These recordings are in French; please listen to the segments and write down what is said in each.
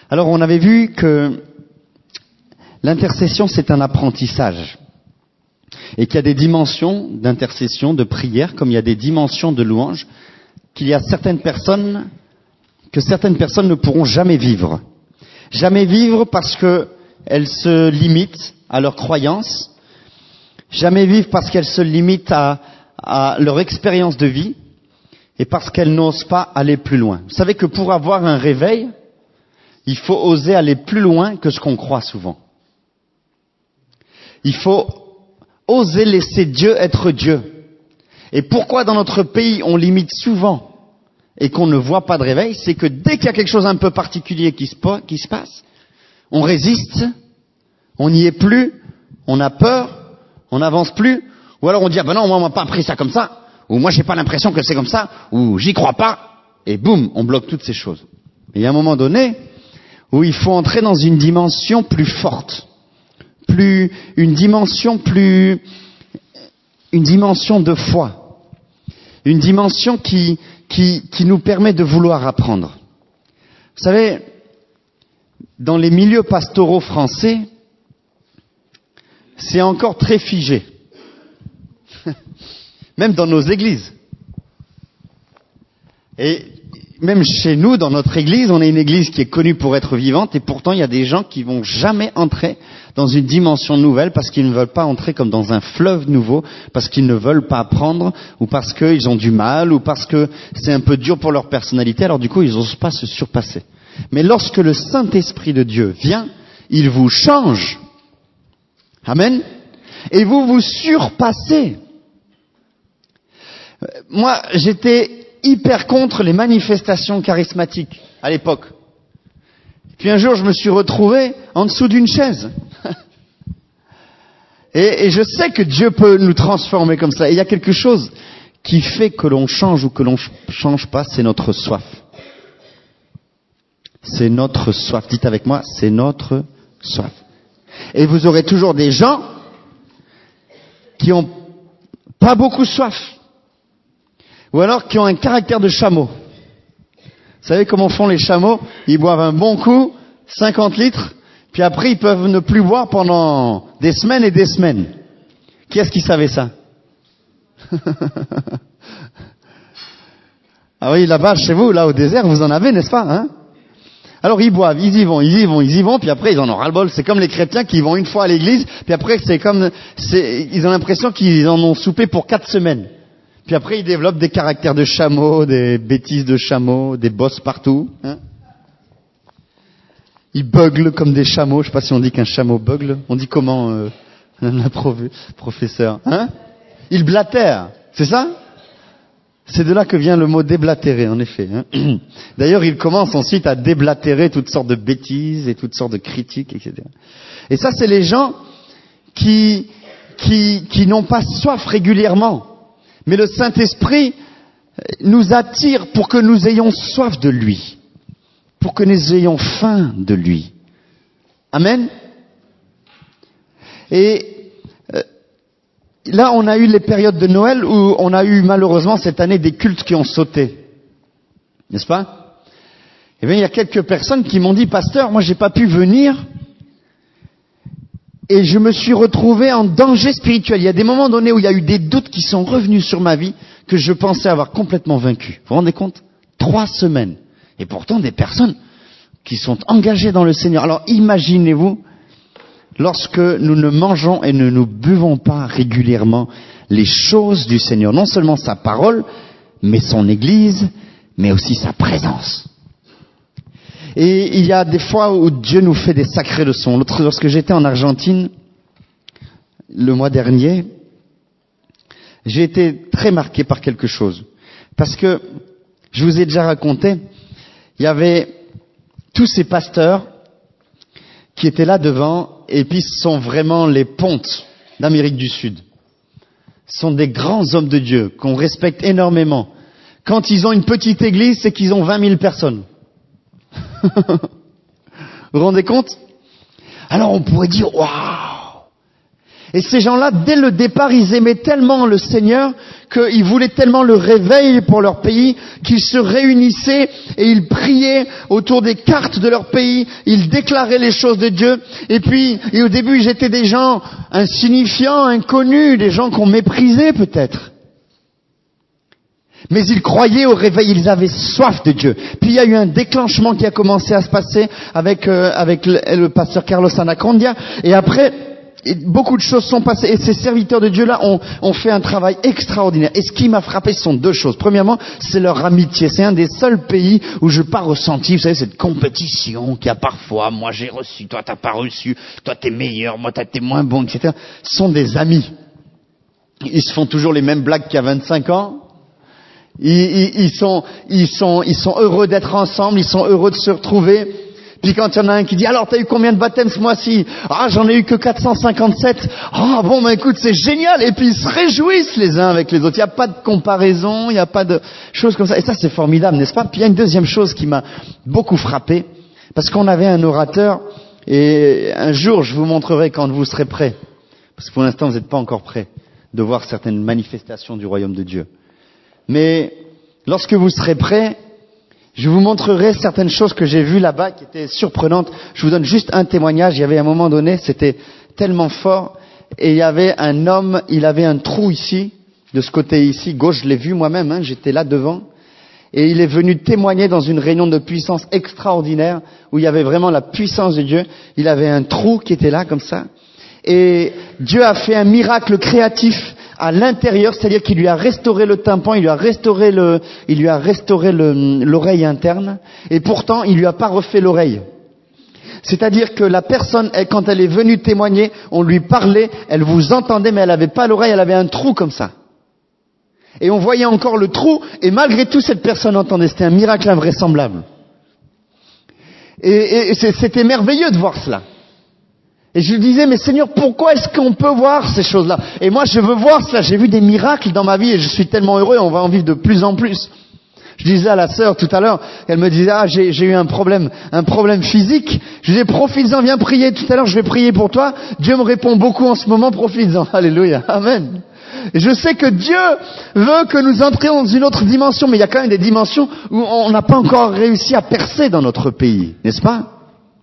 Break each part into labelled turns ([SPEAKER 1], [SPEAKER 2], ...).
[SPEAKER 1] Alors, on avait vu que l'intercession, c'est un apprentissage. Et qu'il y a des dimensions d'intercession, de prière, comme il y a des dimensions de louange, qu'il y a certaines personnes ne pourront jamais vivre. Jamais vivre parce qu'elles se limitent à leurs croyances. Jamais vivre parce qu'elles se limitent à leur expérience de vie. Et parce qu'elles n'osent pas aller plus loin. Vous savez que pour avoir un réveil, il faut oser aller plus loin que ce qu'on croit souvent. Il faut oser laisser Dieu être Dieu. Et pourquoi dans notre pays on limite souvent et qu'on ne voit pas de réveil, c'est que dès qu'il y a quelque chose un peu particulier qui se passe, on résiste, on n'y est plus, on a peur, on n'avance plus, ou alors on dit ah ben non, moi on m'a pas appris ça comme ça, ou moi j'ai pas l'impression que c'est comme ça, ou j'y crois pas, et boum, on bloque toutes ces choses. Et il y a un moment donné où il faut entrer dans une dimension plus forte, une dimension de foi, une dimension qui nous permet de vouloir apprendre. Vous savez, dans les milieux pastoraux français, c'est encore très figé. Même dans nos églises. Et même chez nous, dans notre église, on est une église qui est connue pour être vivante, et pourtant il y a des gens qui vont jamais entrer dans une dimension nouvelle parce qu'ils ne veulent pas entrer comme dans un fleuve nouveau, parce qu'ils ne veulent pas apprendre, ou parce qu'ils ont du mal, ou parce que c'est un peu dur pour leur personnalité, alors du coup ils n'osent pas se surpasser. Mais lorsque le Saint-Esprit de Dieu vient, il vous change. Amen. Et vous vous surpassez. Moi, j'étais hyper contre les manifestations charismatiques à l'époque. Puis un jour, je me suis retrouvé en dessous d'une chaise. Et je sais que Dieu peut nous transformer comme ça. Et il y a quelque chose qui fait que l'on change ou que l'on change pas, c'est notre soif. C'est notre soif. Dites avec moi, c'est notre soif. Et vous aurez toujours des gens qui ont pas beaucoup soif. Ou alors qui ont un caractère de chameau. Vous savez comment font les chameaux? Ils boivent un bon coup, 50 litres, puis après ils peuvent ne plus boire pendant des semaines et des semaines. Qui est-ce qui savait ça? Ah oui, là-bas, chez vous, là au désert, vous en avez, n'est-ce pas, hein? Alors ils boivent, ils y vont, puis après ils en ont ras-le-bol. C'est comme les chrétiens qui vont une fois à l'église, puis après ils ont l'impression qu'ils en ont soupé pour 4 semaines. Puis après, ils développent des caractères de chameau, des bêtises de chameau, des bosses partout. Hein. Ils beuglent comme des chameaux. Je ne sais pas si on dit qu'un chameau beugle. On dit comment, professeur, hein? Ils blatèrent. C'est ça? C'est de là que vient le mot déblatérer, en effet. Hein. D'ailleurs, ils commencent ensuite à déblatérer toutes sortes de bêtises et toutes sortes de critiques, etc. Et ça, c'est les gens qui n'ont pas soif régulièrement. Mais le Saint-Esprit nous attire pour que nous ayons soif de lui, pour que nous ayons faim de lui. Amen. Et là, on a eu les périodes de Noël où on a eu malheureusement cette année des cultes qui ont sauté. N'est-ce pas? Eh bien, il y a quelques personnes qui m'ont dit, pasteur, moi j'ai pas pu venir. Et je me suis retrouvé en danger spirituel. Il y a des moments donnés où il y a eu des doutes qui sont revenus sur ma vie que je pensais avoir complètement vaincu. Vous vous rendez compte? 3 semaines. Et pourtant des personnes qui sont engagées dans le Seigneur. Alors imaginez-vous, lorsque nous ne mangeons et ne nous buvons pas régulièrement les choses du Seigneur. Non seulement sa parole, mais son Église, mais aussi sa présence. Et il y a des fois où Dieu nous fait des sacrées leçons. Lorsque j'étais en Argentine, le mois dernier, j'ai été très marqué par quelque chose. Parce que, je vous ai déjà raconté, il y avait tous ces pasteurs qui étaient là devant, et puis ce sont vraiment les pontes d'Amérique du Sud. Ce sont des grands hommes de Dieu qu'on respecte énormément. Quand ils ont une petite église, c'est qu'ils ont 20 000 personnes. Vous vous rendez compte? Alors on pourrait dire waouh! Et ces gens-là, dès le départ, ils aimaient tellement le Seigneur qu'ils voulaient tellement le réveil pour leur pays qu'ils se réunissaient et ils priaient autour des cartes de leur pays, ils déclaraient les choses de Dieu. Et au début, ils étaient des gens insignifiants, inconnus, des gens qu'on méprisait peut-être. Mais ils croyaient au réveil, ils avaient soif de Dieu. Puis il y a eu un déclenchement qui a commencé à se passer avec le pasteur Carlos Anacondia. Et après, beaucoup de choses sont passées. Et ces serviteurs de Dieu-là ont fait un travail extraordinaire. Et ce qui m'a frappé, ce sont deux choses. Premièrement, c'est leur amitié. C'est un des seuls pays où je n'ai pas ressenti, vous savez, cette compétition qu'il y a parfois. Moi j'ai reçu, toi t'as pas reçu, toi t'es meilleur, moi t'es moins bon, etc. Ce sont des amis. Ils se font toujours les mêmes blagues qu'il y a 25 ans. Ils sont heureux d'être ensemble, ils sont heureux de se retrouver. Puis quand il y en a un qui dit, alors t'as eu combien de baptêmes ce mois-ci? Ah, j'en ai eu que 457. Ah, bon, ben écoute, c'est génial. Et puis ils se réjouissent les uns avec les autres. Il n'y a pas de comparaison, il n'y a pas de choses comme ça. Et ça, c'est formidable, n'est-ce pas? Puis il y a une deuxième chose qui m'a beaucoup frappé. Parce qu'on avait un orateur, et un jour, je vous montrerai quand vous serez prêts. Parce que pour l'instant, vous n'êtes pas encore prêts de voir certaines manifestations du royaume de Dieu. Mais lorsque vous serez prêts, je vous montrerai certaines choses que j'ai vues là-bas qui étaient surprenantes. Je vous donne juste un témoignage. Il y avait un moment donné, c'était tellement fort, et il y avait un homme, il avait un trou ici, de ce côté ici, gauche, je l'ai vu moi-même, j'étais là devant, et il est venu témoigner dans une réunion de puissance extraordinaire, où il y avait vraiment la puissance de Dieu. Il avait un trou qui était là, comme ça, et Dieu a fait un miracle créatif à l'intérieur, c'est-à-dire qu'il lui a restauré le tympan, il lui a restauré l'oreille interne, et pourtant il lui a pas refait l'oreille. C'est-à-dire que la personne, quand elle est venue témoigner, on lui parlait, elle vous entendait, mais elle avait pas l'oreille, elle avait un trou comme ça. Et on voyait encore le trou, et malgré tout cette personne entendait. C'était un miracle invraisemblable. Et c'était merveilleux de voir cela. Et je lui disais, mais Seigneur, pourquoi est-ce qu'on peut voir ces choses-là? Et moi, je veux voir cela. J'ai vu des miracles dans ma vie et je suis tellement heureux, on va en vivre de plus en plus. Je disais à la sœur tout à l'heure, elle me disait, j'ai eu un problème physique. Je disais, profites-en, viens prier tout à l'heure, je vais prier pour toi. Dieu me répond beaucoup en ce moment, profites-en. Alléluia, amen. Et je sais que Dieu veut que nous entrions dans une autre dimension, mais il y a quand même des dimensions où on n'a pas encore réussi à percer dans notre pays, n'est-ce pas?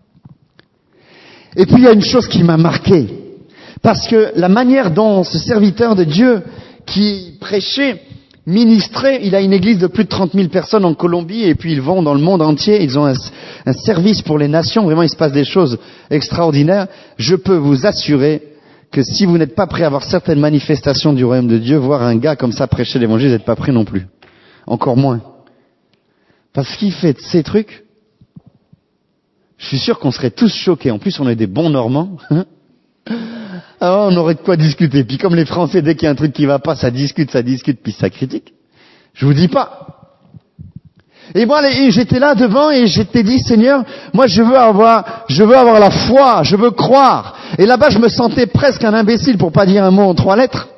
[SPEAKER 1] Et puis il y a une chose qui m'a marqué, parce que la manière dont ce serviteur de Dieu qui prêchait, ministrait, il a une église de plus de 30 000 personnes en Colombie, et puis ils vont dans le monde entier, ils ont un service pour les nations, vraiment il se passe des choses extraordinaires. Je peux vous assurer que si vous n'êtes pas prêt à voir certaines manifestations du royaume de Dieu, voir un gars comme ça prêcher l'évangile, vous n'êtes pas prêt non plus. Encore moins. Parce qu'il fait ces trucs, je suis sûr qu'on serait tous choqués. En plus, on est des bons Normands. Alors, on aurait de quoi discuter. Puis comme les Français, dès qu'il y a un truc qui va pas, ça discute, puis ça critique. Je vous dis pas. Et moi, j'étais là devant et j'étais dit, Seigneur, moi je veux avoir la foi, je veux croire. Et là-bas, je me sentais presque un imbécile, pour pas dire un mot en 3 lettres.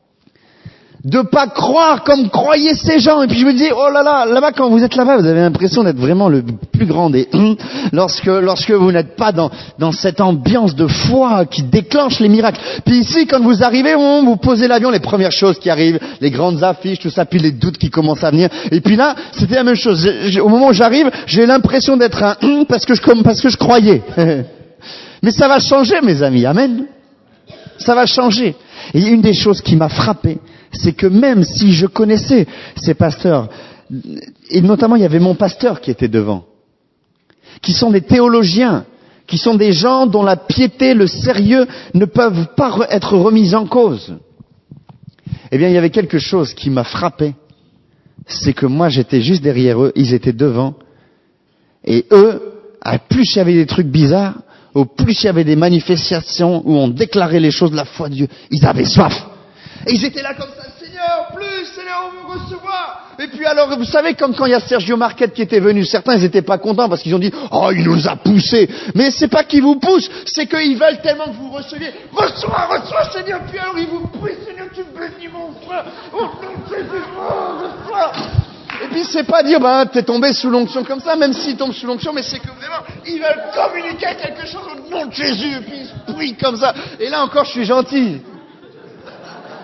[SPEAKER 1] De pas croire comme croyaient ces gens. Et puis je me dis, oh là là, là-bas, quand vous êtes là-bas, vous avez l'impression d'être vraiment le plus grand des lorsque vous n'êtes pas dans cette ambiance de foi qui déclenche les miracles. Puis ici, quand vous arrivez, vous posez l'avion, les premières choses qui arrivent, les grandes affiches, tout ça, puis les doutes qui commencent à venir. Et puis là, c'était la même chose. Au moment où j'arrive, j'ai l'impression d'être un parce que je croyais. Mais ça va changer, mes amis. Amen. Ça va changer. Et une des choses qui m'a frappé, c'est que même si je connaissais ces pasteurs, et notamment il y avait mon pasteur qui était devant, qui sont des théologiens, qui sont des gens dont la piété, le sérieux ne peuvent pas être remis en cause. Eh bien, il y avait quelque chose qui m'a frappé, c'est que moi j'étais juste derrière eux, ils étaient devant, et eux, à plus il y avait des trucs bizarres, au plus il y avait des manifestations où on déclarait les choses de la foi de Dieu, ils avaient soif. Et ils étaient là comme ça, Seigneur, on veut recevoir. Et puis alors, vous savez, comme quand il y a Sergio Marquette qui était venu, certains, ils n'étaient pas contents parce qu'ils ont dit, oh, il nous a poussés. Mais c'est pas qu'ils vous poussent, c'est qu'ils veulent tellement que vous receviez. Reçois, Seigneur. Puis alors, ils vous prient, Seigneur, tu bénis mon frère. Oh, non, Jésus, reçois. Et puis c'est pas dire, t'es tombé sous l'onction comme ça, même s'ils tombent sous l'onction, mais c'est que vraiment, ils veulent communiquer quelque chose au nom de Jésus, et puis ils se prient comme ça. Et là encore, je suis gentil.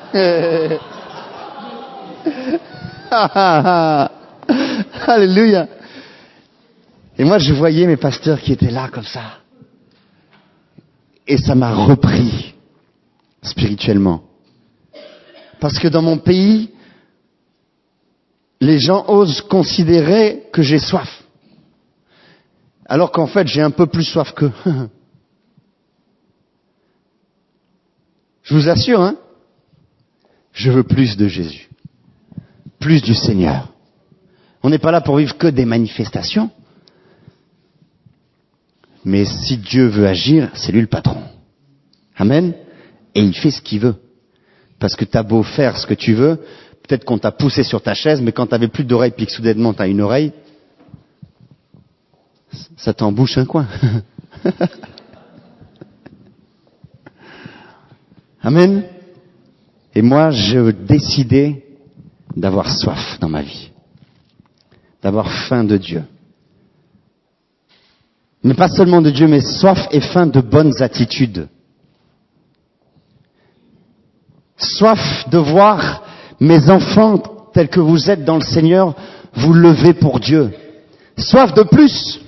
[SPEAKER 1] Alléluia. Et moi, je voyais mes pasteurs qui étaient là comme ça. Et ça m'a repris spirituellement. Parce que dans mon pays, les gens osent considérer que j'ai soif. Alors qu'en fait, j'ai un peu plus soif qu'eux. Je vous assure, hein, je veux plus de Jésus. Plus du Seigneur. On n'est pas là pour vivre que des manifestations. Mais si Dieu veut agir, c'est lui le patron. Amen. Et il fait ce qu'il veut. Parce que t'as beau faire ce que tu veux, peut-être qu'on t'a poussé sur ta chaise, mais quand t'avais plus d'oreilles puis que soudainement t'as une oreille, ça t'embouche un coin. Amen. Et moi, j'ai décidé d'avoir soif dans ma vie. D'avoir faim de Dieu. Mais pas seulement de Dieu, mais soif et faim de bonnes attitudes. Soif de voir mes enfants tels que vous êtes dans le Seigneur vous lever pour Dieu. Soif de plus.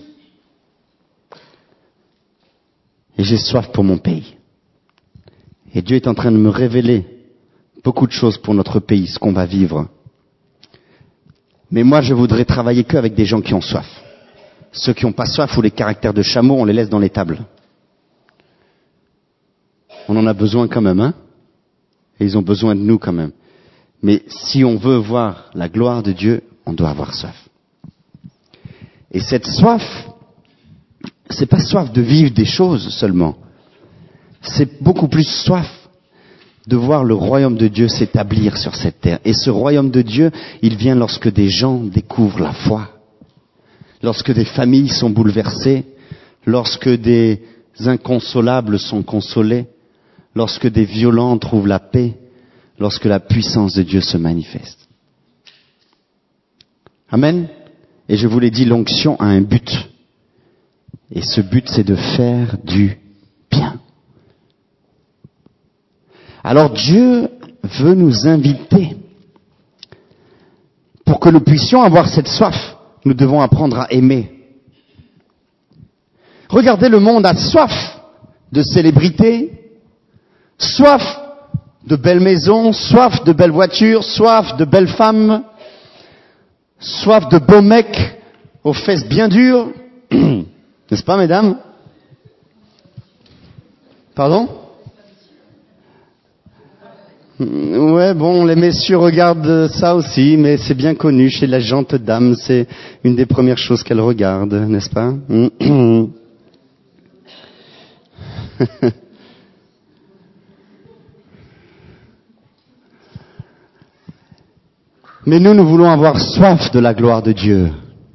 [SPEAKER 1] Et j'ai soif pour mon pays. Et Dieu est en train de me révéler beaucoup de choses pour notre pays, ce qu'on va vivre. Mais moi, je voudrais travailler qu'avec des gens qui ont soif. Ceux qui n'ont pas soif ou les caractères de chameau, on les laisse dans les tables. On en a besoin quand même, hein? Et ils ont besoin de nous quand même. Mais si on veut voir la gloire de Dieu, on doit avoir soif. Et cette soif, c'est pas soif de vivre des choses seulement. C'est beaucoup plus soif de voir le royaume de Dieu s'établir sur cette terre. Et ce royaume de Dieu, il vient lorsque des gens découvrent la foi. Lorsque des familles sont bouleversées, lorsque des inconsolables sont consolés, lorsque des violents trouvent la paix, lorsque la puissance de Dieu se manifeste. Amen. Et je vous l'ai dit, l'onction a un but. Et ce but, c'est de faire du bien. Alors Dieu veut nous inviter. Pour que nous puissions avoir cette soif, nous devons apprendre à aimer. Regardez, le monde a soif de célébrité, soif de belles maisons, soif de belles voitures, soif de belles femmes, soif de beaux mecs aux fesses bien dures. N'est-ce pas, mesdames? Pardon? Ouais, bon, les messieurs regardent ça aussi, mais c'est bien connu chez la gente dame, c'est une des premières choses qu'elles regardent, n'est-ce pas? Mais nous voulons avoir soif de la gloire de Dieu.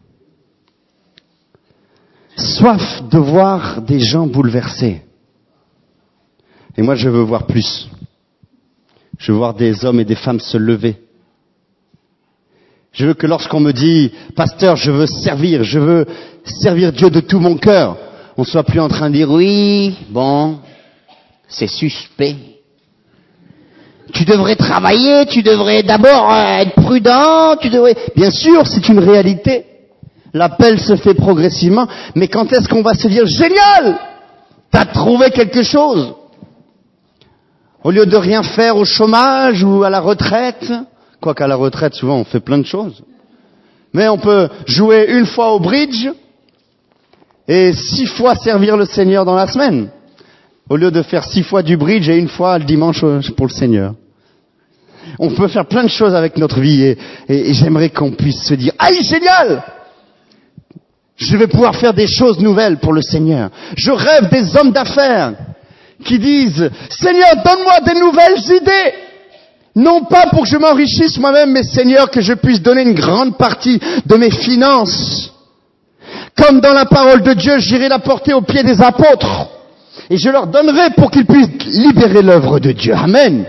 [SPEAKER 1] Soif de voir des gens bouleversés. Et moi, je veux voir plus. Je veux voir des hommes et des femmes se lever. Je veux que lorsqu'on me dit, pasteur, je veux servir Dieu de tout mon cœur, on ne soit plus en train de dire, oui, bon, c'est suspect. Tu devrais travailler, tu devrais d'abord être prudent, Bien sûr, c'est une réalité. L'appel se fait progressivement, mais quand est-ce qu'on va se dire, génial, t'as trouvé quelque chose? Au lieu de rien faire au chômage ou à la retraite, quoiqu'à la retraite, souvent, on fait plein de choses. Mais on peut jouer une fois au bridge et 6 fois servir le Seigneur dans la semaine. Au lieu de faire 6 fois du bridge et 1 fois le dimanche pour le Seigneur. On peut faire plein de choses avec notre vie et j'aimerais qu'on puisse se dire, aïe, génial! Je vais pouvoir faire des choses nouvelles pour le Seigneur. Je rêve des hommes d'affaires qui disent, Seigneur, donne-moi des nouvelles idées. Non pas pour que je m'enrichisse moi-même, mais Seigneur, que je puisse donner une grande partie de mes finances. Comme dans la parole de Dieu, j'irai la porter aux pieds des apôtres. Et je leur donnerai pour qu'ils puissent libérer l'œuvre de Dieu. Amen.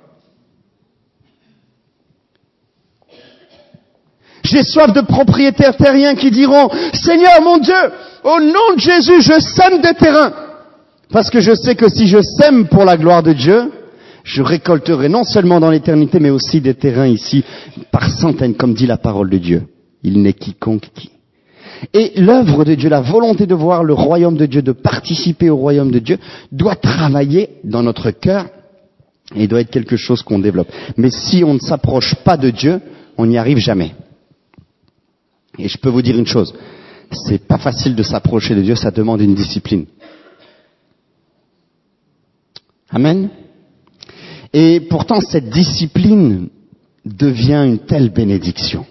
[SPEAKER 1] J'ai soif de propriétaires terriens qui diront, Seigneur mon Dieu, au nom de Jésus, je sème des terrains. Parce que je sais que si je sème pour la gloire de Dieu, Je récolterai non seulement dans l'éternité, mais aussi des terrains ici par centaines, comme dit la parole de Dieu. Il n'est quiconque qui. Et l'œuvre de Dieu, la volonté de voir le royaume de Dieu, de participer au royaume de Dieu, doit travailler dans notre cœur et doit être quelque chose qu'on développe. Mais si on ne s'approche pas de Dieu, on n'y arrive jamais. Et je peux vous dire une chose, c'est pas facile de s'approcher de Dieu, ça demande une discipline. Amen. Et pourtant, cette discipline devient une telle bénédiction.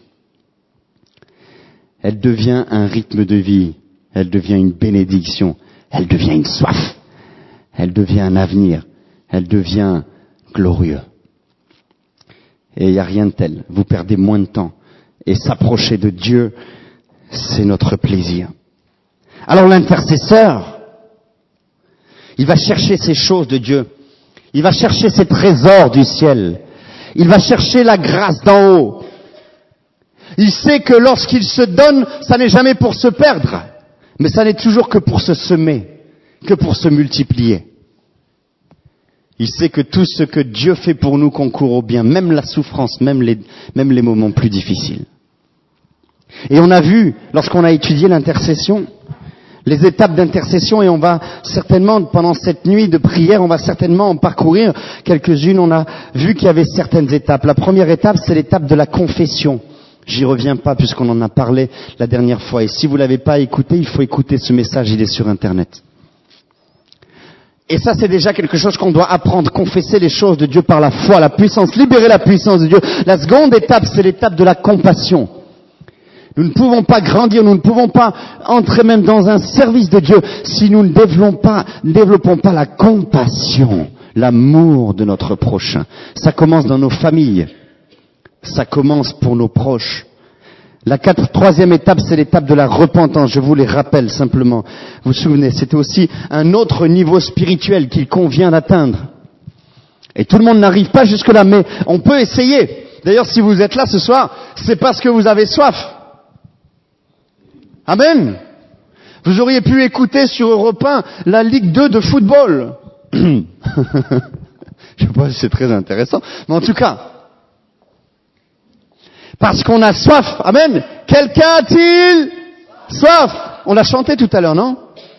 [SPEAKER 1] Elle devient un rythme de vie, elle devient une bénédiction, elle devient une soif, elle devient un avenir, elle devient glorieux. Et il n'y a rien de tel. Vous perdez moins de temps. Et s'approcher de Dieu, c'est notre plaisir. Alors l'intercesseur, il va chercher ces choses de Dieu. Il va chercher ces trésors du ciel. Il va chercher la grâce d'en haut. Il sait que lorsqu'il se donne, ça n'est jamais pour se perdre, mais ça n'est toujours que pour se semer, que pour se multiplier. Il sait que tout ce que Dieu fait pour nous concourt au bien, même la souffrance, même les moments plus difficiles. Et on a vu, lorsqu'on a étudié l'intercession, les étapes d'intercession, et on va certainement, pendant cette nuit de prière, on va certainement en parcourir quelques-unes. On a vu qu'il y avait certaines étapes. La première étape, c'est l'étape de la confession. J'y reviens pas puisqu'on en a parlé la dernière fois. Et si vous l'avez pas écouté, il faut écouter ce message, il est sur Internet. Et ça, c'est déjà quelque chose qu'on doit apprendre, confesser les choses de Dieu par la foi, la puissance, libérer la puissance de Dieu. La seconde étape, c'est l'étape de la compassion. Nous ne pouvons pas grandir, nous ne pouvons pas entrer même dans un service de Dieu si nous ne développons pas la compassion, l'amour de notre prochain. Ça commence dans nos familles. Ça commence pour nos proches. La troisième étape, c'est l'étape de la repentance. Je vous les rappelle simplement. Vous vous souvenez, c'était aussi un autre niveau spirituel qu'il convient d'atteindre. Et tout le monde n'arrive pas jusque-là, mais on peut essayer. D'ailleurs, si vous êtes là ce soir, c'est parce que vous avez soif. Amen. Vous auriez pu écouter sur Europe 1 la Ligue 2 de football. Je sais pas si c'est très intéressant, mais en tout cas, parce qu'on a soif. Amen. Quelqu'un a-t-il soif? On l'a chanté tout à l'heure, non?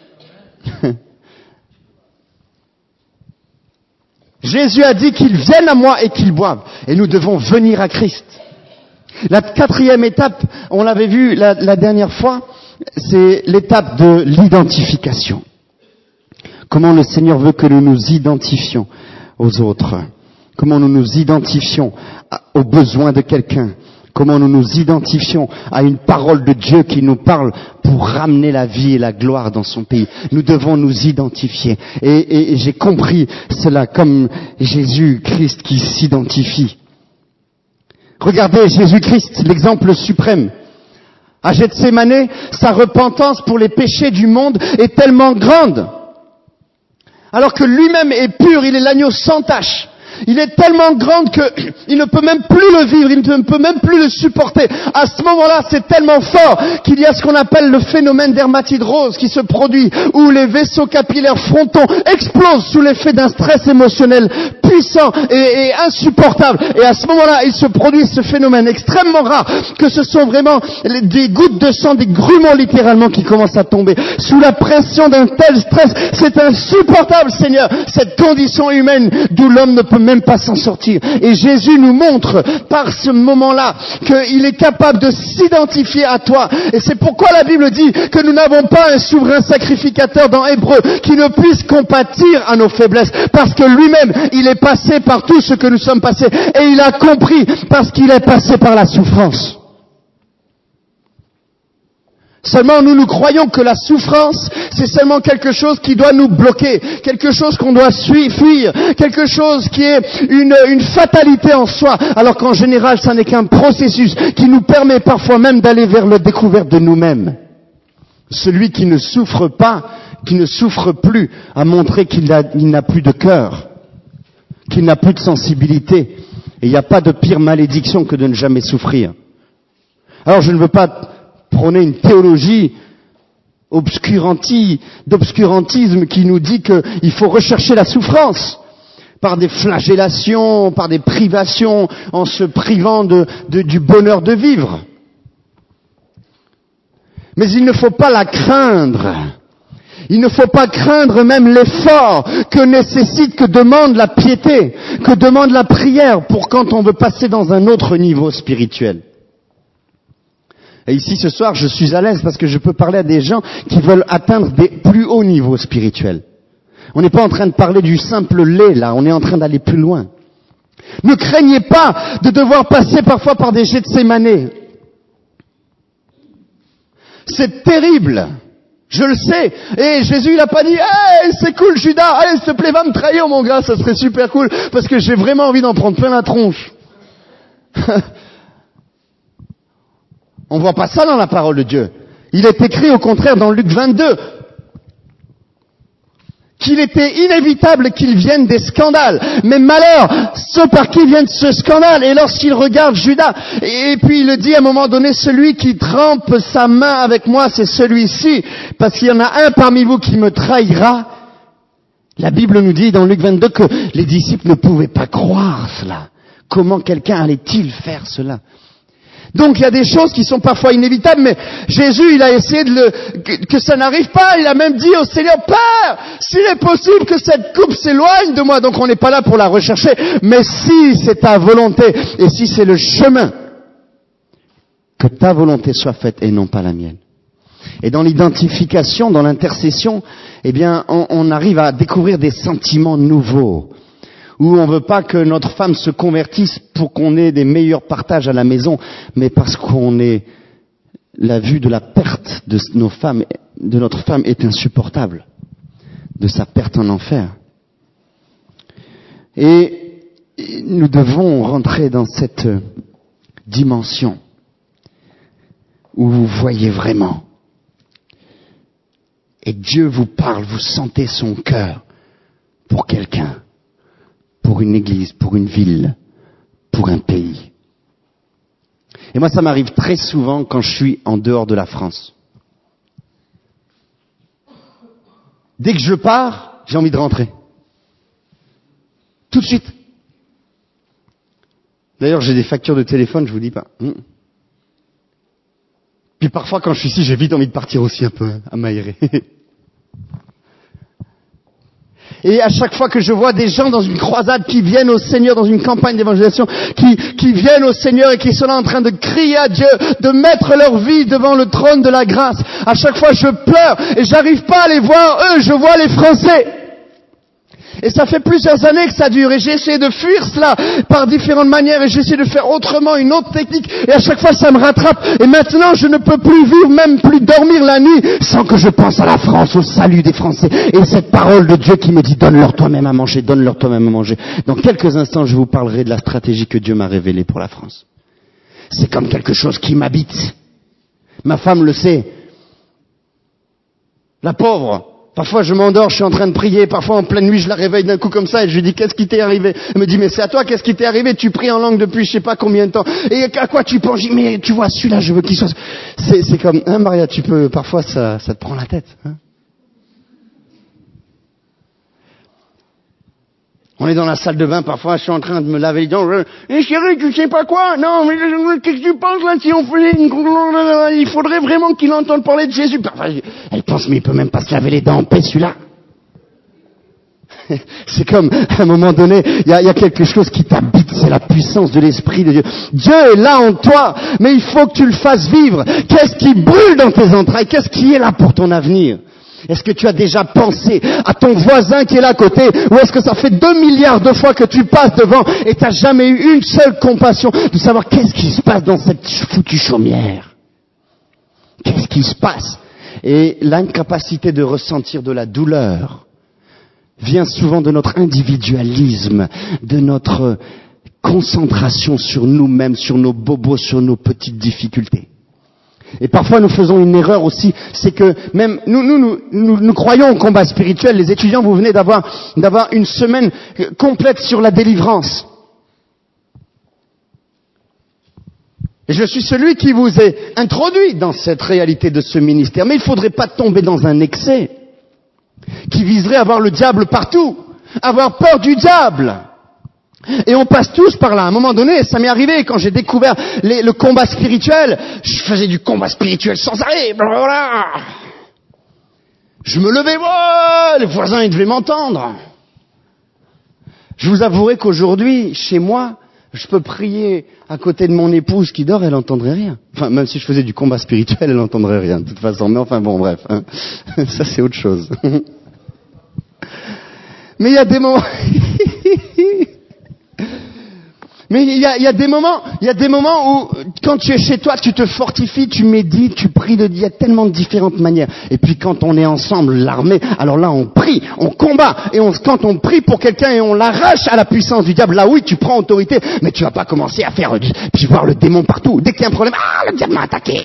[SPEAKER 1] Jésus a dit qu'ils viennent à moi et qu'ils boivent. Et nous devons venir à Christ. La quatrième étape, on l'avait vu la dernière fois, c'est l'étape de l'identification. Comment le Seigneur veut que nous nous identifions aux autres. Comment nous nous identifions aux besoins de quelqu'un. Comment nous nous identifions à une parole de Dieu qui nous parle pour ramener la vie et la gloire dans son pays. Nous devons nous identifier. Et j'ai compris cela comme Jésus-Christ qui s'identifie. Regardez Jésus-Christ, l'exemple suprême. À Gethsémanée, sa repentance pour les péchés du monde est tellement grande. Alors que lui-même est pur, il est l'agneau sans tache. Il est tellement grand qu'il ne peut même plus le vivre, il ne peut même plus le supporter. À ce moment-là, c'est tellement fort qu'il y a ce qu'on appelle le phénomène dermatite rose qui se produit, où les vaisseaux capillaires frontaux explosent sous l'effet d'un stress émotionnel puissant et insupportable. Et à ce moment-là, il se produit ce phénomène extrêmement rare, que ce sont vraiment des gouttes de sang, des grumeaux littéralement qui commencent à tomber. Sous la pression d'un tel stress, c'est insupportable, Seigneur, cette condition humaine d'où l'homme ne peut même pas s'en sortir. Et Jésus nous montre par ce moment-là qu'il est capable de s'identifier à toi. Et c'est pourquoi la Bible dit que nous n'avons pas un souverain sacrificateur dans Hébreux qui ne puisse compatir à nos faiblesses, parce que lui-même, il est passé par tout ce que nous sommes passés, et il a compris parce qu'il est passé par la souffrance. Seulement, nous croyons que la souffrance, c'est seulement quelque chose qui doit nous bloquer, quelque chose qu'on doit fuir, quelque chose qui est une fatalité en soi, alors qu'en général, ça n'est qu'un processus qui nous permet parfois même d'aller vers la découverte de nous-mêmes. Celui qui ne souffre pas, qui ne souffre plus, a montré qu'il n'a plus de cœur, qu'il n'a plus de sensibilité. Et il n'y a pas de pire malédiction que de ne jamais souffrir. Alors je ne veux pas prôner une théologie d'obscurantisme qui nous dit qu'il faut rechercher la souffrance. par des flagellations, par des privations, en se privant du bonheur de vivre. Mais il ne faut pas la craindre. Il ne faut pas craindre même l'effort que nécessite, que demande la piété, que demande la prière pour quand on veut passer dans un autre niveau spirituel. Et ici, ce soir, je suis à l'aise parce que je peux parler à des gens qui veulent atteindre des plus hauts niveaux spirituels. On n'est pas en train de parler du simple lait, là. On est en train d'aller plus loin. Ne craignez pas de devoir passer parfois par des Gethsémanés. C'est terrible. Je le sais. Et Jésus, il a pas dit, hey, c'est cool, Judas. Allez, s'il te plaît, va me trahir, mon gars. Ça serait super cool parce que j'ai vraiment envie d'en prendre plein la tronche. On voit pas ça dans la parole de Dieu. Il est écrit au contraire dans Luc 22 qu'il était inévitable qu'il vienne des scandales. Mais malheur, ceux par qui viennent ce scandale. Et lorsqu'il regarde Judas, et puis il le dit à un moment donné, celui qui trempe sa main avec moi, c'est celui-ci, parce qu'il y en a un parmi vous qui me trahira. La Bible nous dit dans Luc 22 que les disciples ne pouvaient pas croire cela. Comment quelqu'un allait-il faire cela? Donc il y a des choses qui sont parfois inévitables, mais Jésus, il a essayé que ça n'arrive pas. Il a même dit au Seigneur, Père, s'il est possible que cette coupe s'éloigne de moi. Donc on n'est pas là pour la rechercher, mais si c'est ta volonté, et si c'est le chemin, que ta volonté soit faite et non pas la mienne. Et dans l'identification, dans l'intercession, eh bien, on arrive à découvrir des sentiments nouveaux. Où on ne veut pas que notre femme se convertisse pour qu'on ait des meilleurs partages à la maison, mais parce qu'on est, la vue de la perte de nos femmes, de notre femme est insupportable, de sa perte en enfer. Et nous devons rentrer dans cette dimension où vous voyez vraiment. Et Dieu vous parle, vous sentez son cœur pour quelqu'un. Pour une église, pour une ville, pour un pays. Et moi, ça m'arrive très souvent quand je suis en dehors de la France. Dès que je pars, j'ai envie de rentrer. Tout de suite. D'ailleurs, j'ai des factures de téléphone, je vous dis pas. Puis parfois, quand je suis ici, j'ai vite envie de partir aussi un peu, à m'aérer. Et à chaque fois que je vois des gens dans une croisade qui viennent au Seigneur, dans une campagne d'évangélisation, qui viennent au Seigneur et qui sont là en train de crier à Dieu, de mettre leur vie devant le trône de la grâce, à chaque fois je pleure et j'arrive pas à les voir eux, je vois les Français. Et ça fait plusieurs années que ça dure et j'ai essayé de fuir cela par différentes manières et j'ai essayé de faire autrement, une autre technique et à chaque fois ça me rattrape et maintenant je ne peux plus vivre, même plus dormir la nuit sans que je pense à la France, au salut des Français et cette parole de Dieu qui me dit donne-leur toi-même à manger, donne-leur toi-même à manger. Dans quelques instants je vous parlerai de la stratégie que Dieu m'a révélée pour la France. C'est comme quelque chose qui m'habite. Ma femme le sait. La pauvre. Parfois je m'endors, je suis en train de prier, parfois en pleine nuit je la réveille d'un coup comme ça et je lui dis qu'est-ce qui t'est arrivé? Elle me dit mais c'est à toi, qu'est-ce qui t'est arrivé? Tu pries en langue depuis je sais pas combien de temps. Et à quoi tu penses? Je dis mais tu vois celui-là je veux qu'il soit... C'est comme, hein Maria, tu peux, parfois ça te prend la tête. Hein. On est dans la salle de bain, parfois je suis en train de me laver les dents. Chérie, tu sais pas quoi? Non, mais qu'est-ce que tu penses là si on faisait une... Il faudrait vraiment qu'il entende parler de Jésus. Parfois, elle pense, mais il peut même pas se laver les dents en paix celui-là. C'est comme, à un moment donné, il y a quelque chose qui t'habite, c'est la puissance de l'Esprit de Dieu. Dieu est là en toi, mais il faut que tu le fasses vivre. Qu'est-ce qui brûle dans tes entrailles? Qu'est-ce qui est là pour ton avenir? Est-ce que tu as déjà pensé à ton voisin qui est là à côté? Ou est-ce que ça fait 2 milliards de fois que tu passes devant et tu n'as jamais eu une seule compassion de savoir qu'est-ce qui se passe dans cette foutue chaumière? Qu'est-ce qui se passe? Et l'incapacité de ressentir de la douleur vient souvent de notre individualisme, de notre concentration sur nous-mêmes, sur nos bobos, sur nos petites difficultés. Et parfois nous faisons une erreur aussi, c'est que même nous croyons au combat spirituel. Les étudiants, vous venez d'avoir une semaine complète sur la délivrance. Et je suis celui qui vous ai introduit dans cette réalité de ce ministère. Mais il ne faudrait pas tomber dans un excès qui viserait à avoir le diable partout.
[SPEAKER 2] avoir peur du diable. Et on passe tous par là. À un moment donné, ça m'est arrivé quand j'ai découvert le combat spirituel. Je faisais du combat spirituel sans arrêt. Blablabla. Je me levais, les voisins ils devaient m'entendre. Je vous avouerai qu'aujourd'hui, chez moi, je peux prier à côté de mon épouse qui dort, elle n'entendrait rien. Enfin, même si je faisais du combat spirituel, elle n'entendrait rien, de toute façon. Mais enfin, bon, bref. Hein. Ça, c'est autre chose. Mais il y a des moments... Mais il y a des moments où, quand tu es chez toi, tu te fortifies, tu médites, tu pries il y a tellement de différentes manières. Et puis quand on est ensemble, l'armée, alors là on prie, on combat, et quand on prie pour quelqu'un et on l'arrache à la puissance du diable, là oui, tu prends autorité, mais tu vas pas commencer à faire, puis voir le démon partout. Dès qu'il y a un problème, le diable m'a attaqué.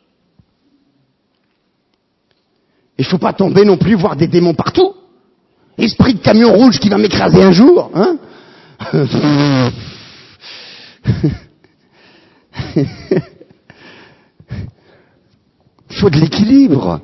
[SPEAKER 2] Il faut pas tomber non plus, voir des démons partout. Esprit de camion rouge qui va m'écraser un jour, hein. Il faut de l'équilibre.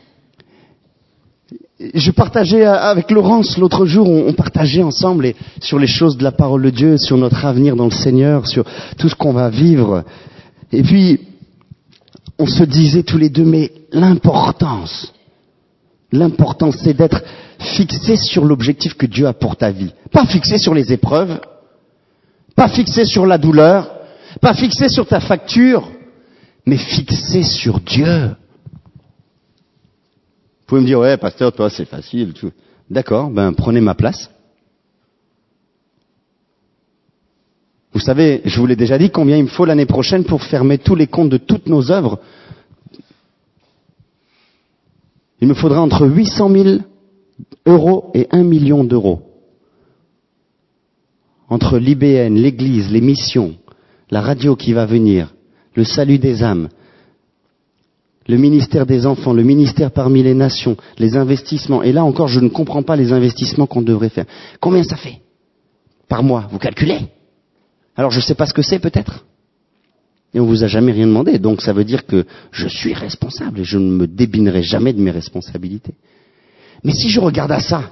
[SPEAKER 2] Je partageais avec Laurence l'autre jour, on partageait ensemble sur les choses de la parole de Dieu, sur notre avenir dans le Seigneur, sur tout ce qu'on va vivre. Et puis, on se disait tous les deux, mais l'importance c'est d'être fixé sur l'objectif que Dieu a pour ta vie. Pas fixé sur les épreuves, pas fixé sur la douleur, pas fixé sur ta facture, mais fixé sur Dieu. Vous pouvez me dire, ouais, pasteur, toi, c'est facile. Tout. D'accord, prenez ma place. Vous savez, je vous l'ai déjà dit, combien il me faut l'année prochaine pour fermer tous les comptes de toutes nos œuvres. Il me faudra entre 800 000 euros et 1 million d'euros. Entre l'IBN, l'église, les missions, la radio qui va venir, le salut des âmes, le ministère des enfants, le ministère parmi les nations, les investissements. Et là encore, je ne comprends pas les investissements qu'on devrait faire. Combien ça fait par mois? Vous calculez? Alors je ne sais pas ce que c'est peut-être. Et on vous a jamais rien demandé. Donc ça veut dire que je suis responsable et je ne me débinerai jamais de mes responsabilités. Mais si je regarde à ça...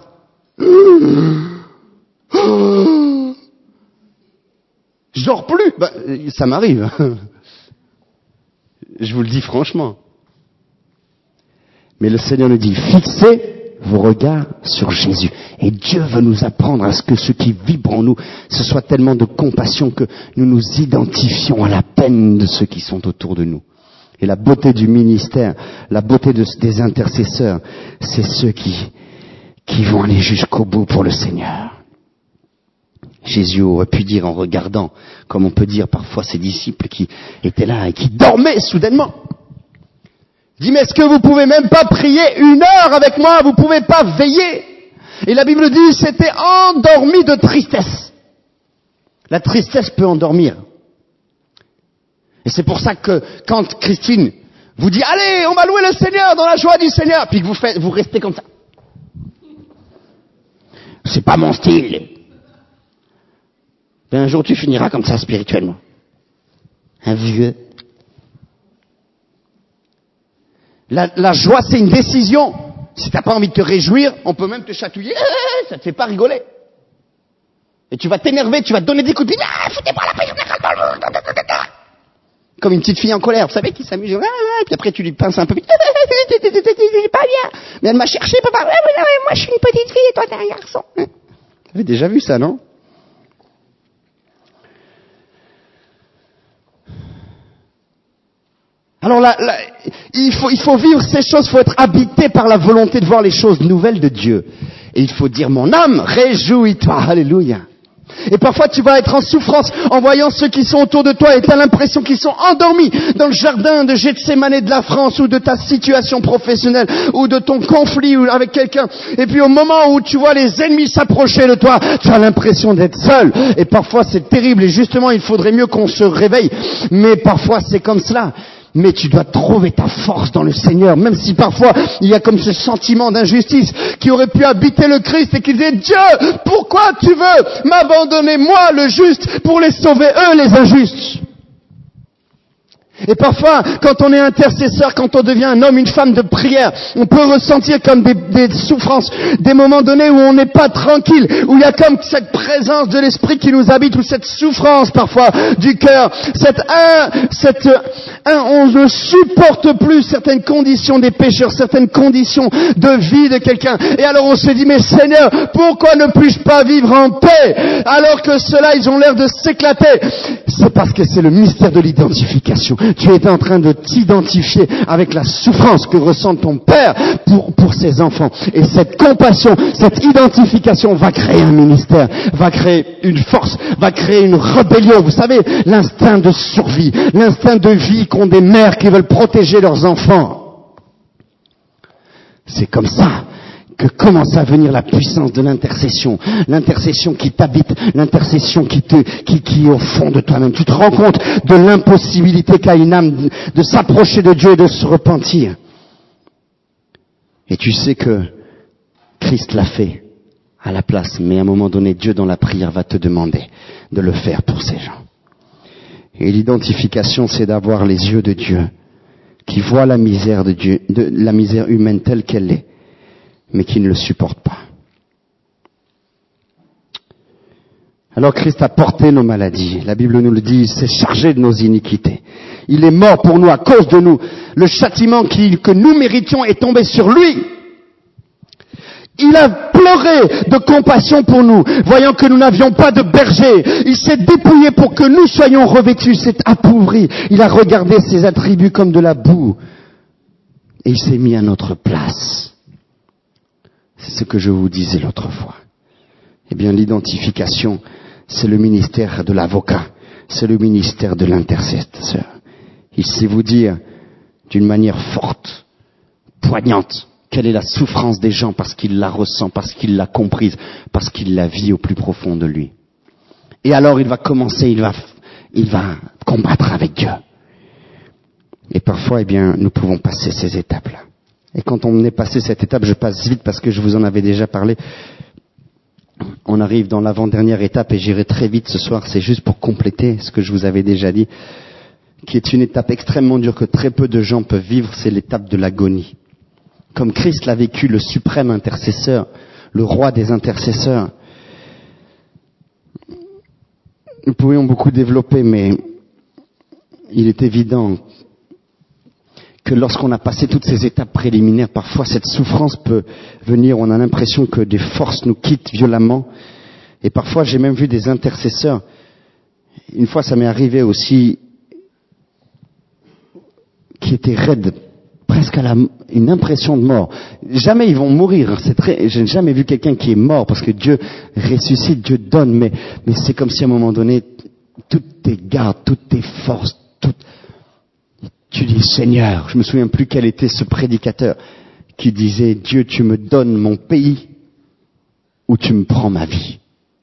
[SPEAKER 2] Je dors plus. Ça m'arrive. Je vous le dis franchement. Mais le Seigneur nous dit, fixez vos regards sur Jésus. Et Dieu veut nous apprendre à ce que ce qui vibre en nous, ce soit tellement de compassion que nous nous identifions à la peine de ceux qui sont autour de nous. Et la beauté du ministère, la beauté des intercesseurs, c'est ceux qui vont aller jusqu'au bout pour le Seigneur. Jésus aurait pu dire en regardant, comme on peut dire parfois ses disciples qui étaient là et qui dormaient soudainement. Il dit, mais est-ce que vous pouvez même pas prier 1 heure avec moi? Vous pouvez pas veiller? Et la Bible dit, c'était endormi de tristesse. La tristesse peut endormir. Et c'est pour ça que quand Christine vous dit, allez, on va louer le Seigneur dans la joie du Seigneur, puis que vous restez comme ça. C'est pas mon style. Un jour tu finiras comme ça spirituellement. Un vieux. La joie, c'est une décision. Si t'as pas envie de te réjouir, on peut même te chatouiller. Ça te fait pas rigoler. Et tu vas t'énerver, tu vas te donner des coups de pied. Foutez-moi la paix. Comme une petite fille en colère, vous savez, qui s'amuse. Puis après tu lui pinces un peu. Pas bien. Mais elle m'a cherché, papa. Moi je suis une petite fille et toi t'es un garçon. Vous avez déjà vu ça, non? Alors là, il faut vivre ces choses, il faut être habité par la volonté de voir les choses nouvelles de Dieu. Et il faut dire, mon âme, réjouis-toi, alléluia. Et parfois tu vas être en souffrance en voyant ceux qui sont autour de toi et tu as l'impression qu'ils sont endormis dans le jardin de Gethsémanée de la France ou de ta situation professionnelle ou de ton conflit ou avec quelqu'un. Et puis au moment où tu vois les ennemis s'approcher de toi, tu as l'impression d'être seul. Et parfois c'est terrible et justement il faudrait mieux qu'on se réveille. Mais parfois c'est comme cela. Mais tu dois trouver ta force dans le Seigneur, même si parfois il y a comme ce sentiment d'injustice qui aurait pu habiter le Christ et qui disait, Dieu, pourquoi tu veux m'abandonner moi le juste pour les sauver eux les injustes? Et parfois, quand on est intercesseur, quand on devient un homme, une femme de prière, on peut ressentir comme des souffrances, des moments donnés où on n'est pas tranquille, où il y a comme cette présence de l'esprit qui nous habite, ou cette souffrance parfois du cœur, on ne supporte plus certaines conditions des pécheurs, certaines conditions de vie de quelqu'un. Et alors on se dit, mais Seigneur, pourquoi ne puis-je pas vivre en paix, alors que ceux-là, ils ont l'air de s'éclater? C'est parce que c'est le mystère de l'identification. Tu es en train de t'identifier avec la souffrance que ressent ton père pour ses enfants. Et cette compassion, cette identification va créer un ministère, va créer une force, va créer une rébellion. Vous savez, l'instinct de survie, l'instinct de vie qu'ont des mères qui veulent protéger leurs enfants. C'est comme ça que commence à venir la puissance de l'intercession qui t'habite, l'intercession qui est au fond de toi-même. Tu te rends compte de l'impossibilité qu'a une âme de s'approcher de Dieu et de se repentir. Et tu sais que Christ l'a fait à la place, mais à un moment donné, Dieu dans la prière va te demander de le faire pour ces gens. Et l'identification, c'est d'avoir les yeux de Dieu, qui voit la misère de Dieu, la misère humaine telle qu'elle est, mais qui ne le supporte pas. Alors Christ a porté nos maladies. La Bible nous le dit, il s'est chargé de nos iniquités. Il est mort pour nous à cause de nous. Le châtiment que nous méritions est tombé sur lui. Il a pleuré de compassion pour nous, voyant que nous n'avions pas de berger. Il s'est dépouillé pour que nous soyons revêtus, il s'est appauvri. Il a regardé ses attributs comme de la boue. Et il s'est mis à notre place. C'est ce que je vous disais l'autre fois. Eh bien, l'identification, c'est le ministère de l'avocat, c'est le ministère de l'intercesseur. Il sait vous dire d'une manière forte, poignante, quelle est la souffrance des gens parce qu'il la ressent, parce qu'il l'a comprise, parce qu'il la vit au plus profond de lui. Et alors il va commencer, il va combattre avec Dieu. Et parfois, eh bien, nous pouvons passer ces étapes-là. Et quand on est passé cette étape, je passe vite parce que je vous en avais déjà parlé, on arrive dans l'avant-dernière étape et j'irai très vite ce soir, c'est juste pour compléter ce que je vous avais déjà dit, qui est une étape extrêmement dure que très peu de gens peuvent vivre, c'est l'étape de l'agonie. Comme Christ l'a vécu, le suprême intercesseur, le roi des intercesseurs. Nous pourrions beaucoup développer, mais il est évident que lorsqu'on a passé toutes ces étapes préliminaires, parfois cette souffrance peut venir, on a l'impression que des forces nous quittent violemment. Et parfois, j'ai même vu des intercesseurs. Une fois, ça m'est arrivé aussi, qui étaient raides, presque à une impression de mort. Jamais ils vont mourir. J'ai jamais vu quelqu'un qui est mort, parce que Dieu ressuscite, Dieu donne, mais c'est comme si à un moment donné, toutes tes gardes, toutes tes forces, tu dis, Seigneur, je me souviens plus quel était ce prédicateur qui disait, Dieu, tu me donnes mon pays ou tu me prends ma vie.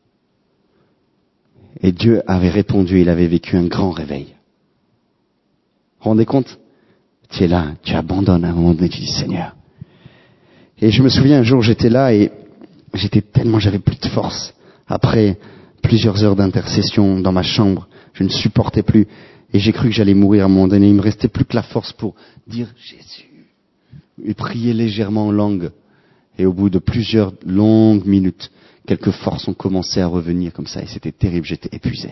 [SPEAKER 2] Et Dieu avait répondu, il avait vécu un grand réveil. Vous vous rendez compte? Tu es là, tu abandonnes à un moment donné, tu dis, Seigneur. Et je me souviens un jour, j'étais là et j'avais plus de force. Après plusieurs heures d'intercession dans ma chambre, je ne supportais plus. Et j'ai cru que j'allais mourir à un moment donné. Il me restait plus que la force pour dire Jésus et prier légèrement en langue. Et au bout de plusieurs longues minutes, quelques forces ont commencé à revenir comme ça. Et c'était terrible, j'étais épuisé.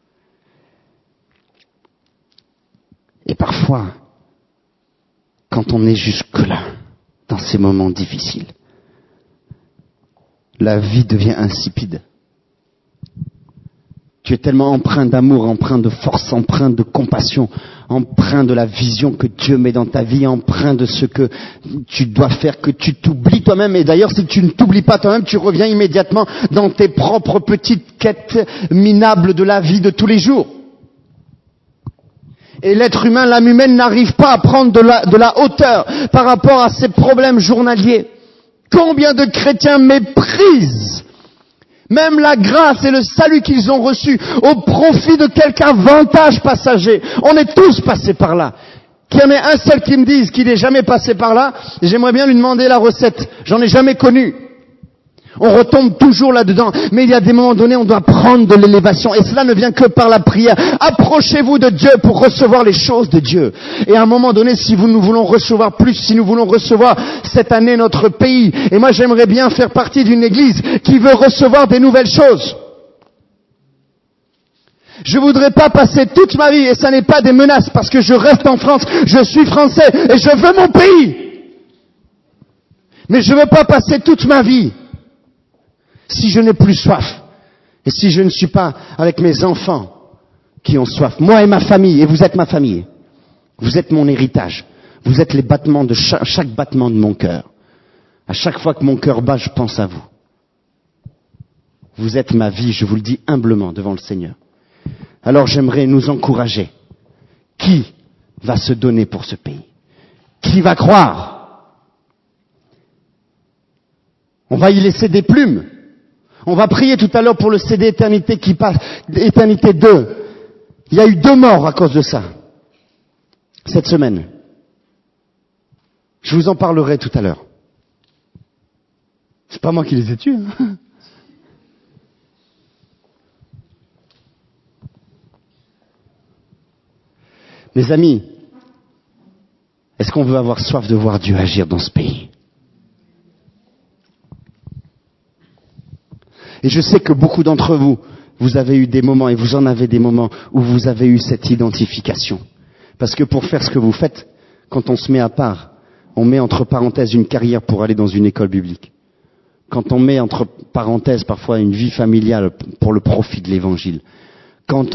[SPEAKER 2] Et parfois, quand on est jusque-là, dans ces moments difficiles, la vie devient insipide. Tu es tellement empreint d'amour, empreint de force, empreint de compassion, empreint de la vision que Dieu met dans ta vie, empreint de ce que tu dois faire, que tu t'oublies toi-même. Et d'ailleurs, si tu ne t'oublies pas toi-même, tu reviens immédiatement dans tes propres petites quêtes minables de la vie de tous les jours. Et l'être humain, l'âme humaine n'arrive pas à prendre de la hauteur par rapport à ses problèmes journaliers. Combien de chrétiens méprisent même la grâce et le salut qu'ils ont reçu au profit de quelque avantage passager. On est tous passés par là. Qu'il y en ait un seul qui me dise qu'il n'est jamais passé par là, j'aimerais bien lui demander la recette. J'en ai jamais connu.
[SPEAKER 1] On retombe toujours là-dedans. Mais il y a des moments donnés, on doit prendre de l'élévation. Et cela ne vient que par la prière. Approchez-vous de Dieu pour recevoir les choses de Dieu. Et à un moment donné, si nous voulons recevoir plus, si nous voulons recevoir cette année notre pays, et moi j'aimerais bien faire partie d'une église qui veut recevoir des nouvelles choses. Je voudrais pas passer toute ma vie, et ça n'est pas des menaces, parce que je reste en France, je suis français, et je veux mon pays. Mais je veux pas passer toute ma vie si je n'ai plus soif, et si je ne suis pas avec mes enfants qui ont soif. Moi et ma famille, et vous êtes ma famille. Vous êtes mon héritage. Vous êtes les battements de chaque battement de mon cœur. À chaque fois que mon cœur bat, je pense à vous. Vous êtes ma vie, je vous le dis humblement devant le Seigneur. Alors j'aimerais nous encourager. Qui va se donner pour ce pays? Qui va croire? On va y laisser des plumes. On va prier tout à l'heure pour le CD Éternité qui passe, Éternité 2. Il y a eu 2 morts à cause de ça, cette semaine. Je vous en parlerai tout à l'heure. C'est pas moi qui les ai tués. Hein. Mes amis, est-ce qu'on veut avoir soif de voir Dieu agir dans ce pays? Et je sais que beaucoup d'entre vous, vous avez eu des moments, et vous en avez des moments, où vous avez eu cette identification. Parce que pour faire ce que vous faites, quand on se met à part, on met entre parenthèses une carrière pour aller dans une école biblique. Quand on met entre parenthèses parfois une vie familiale pour le profit de l'évangile. Quand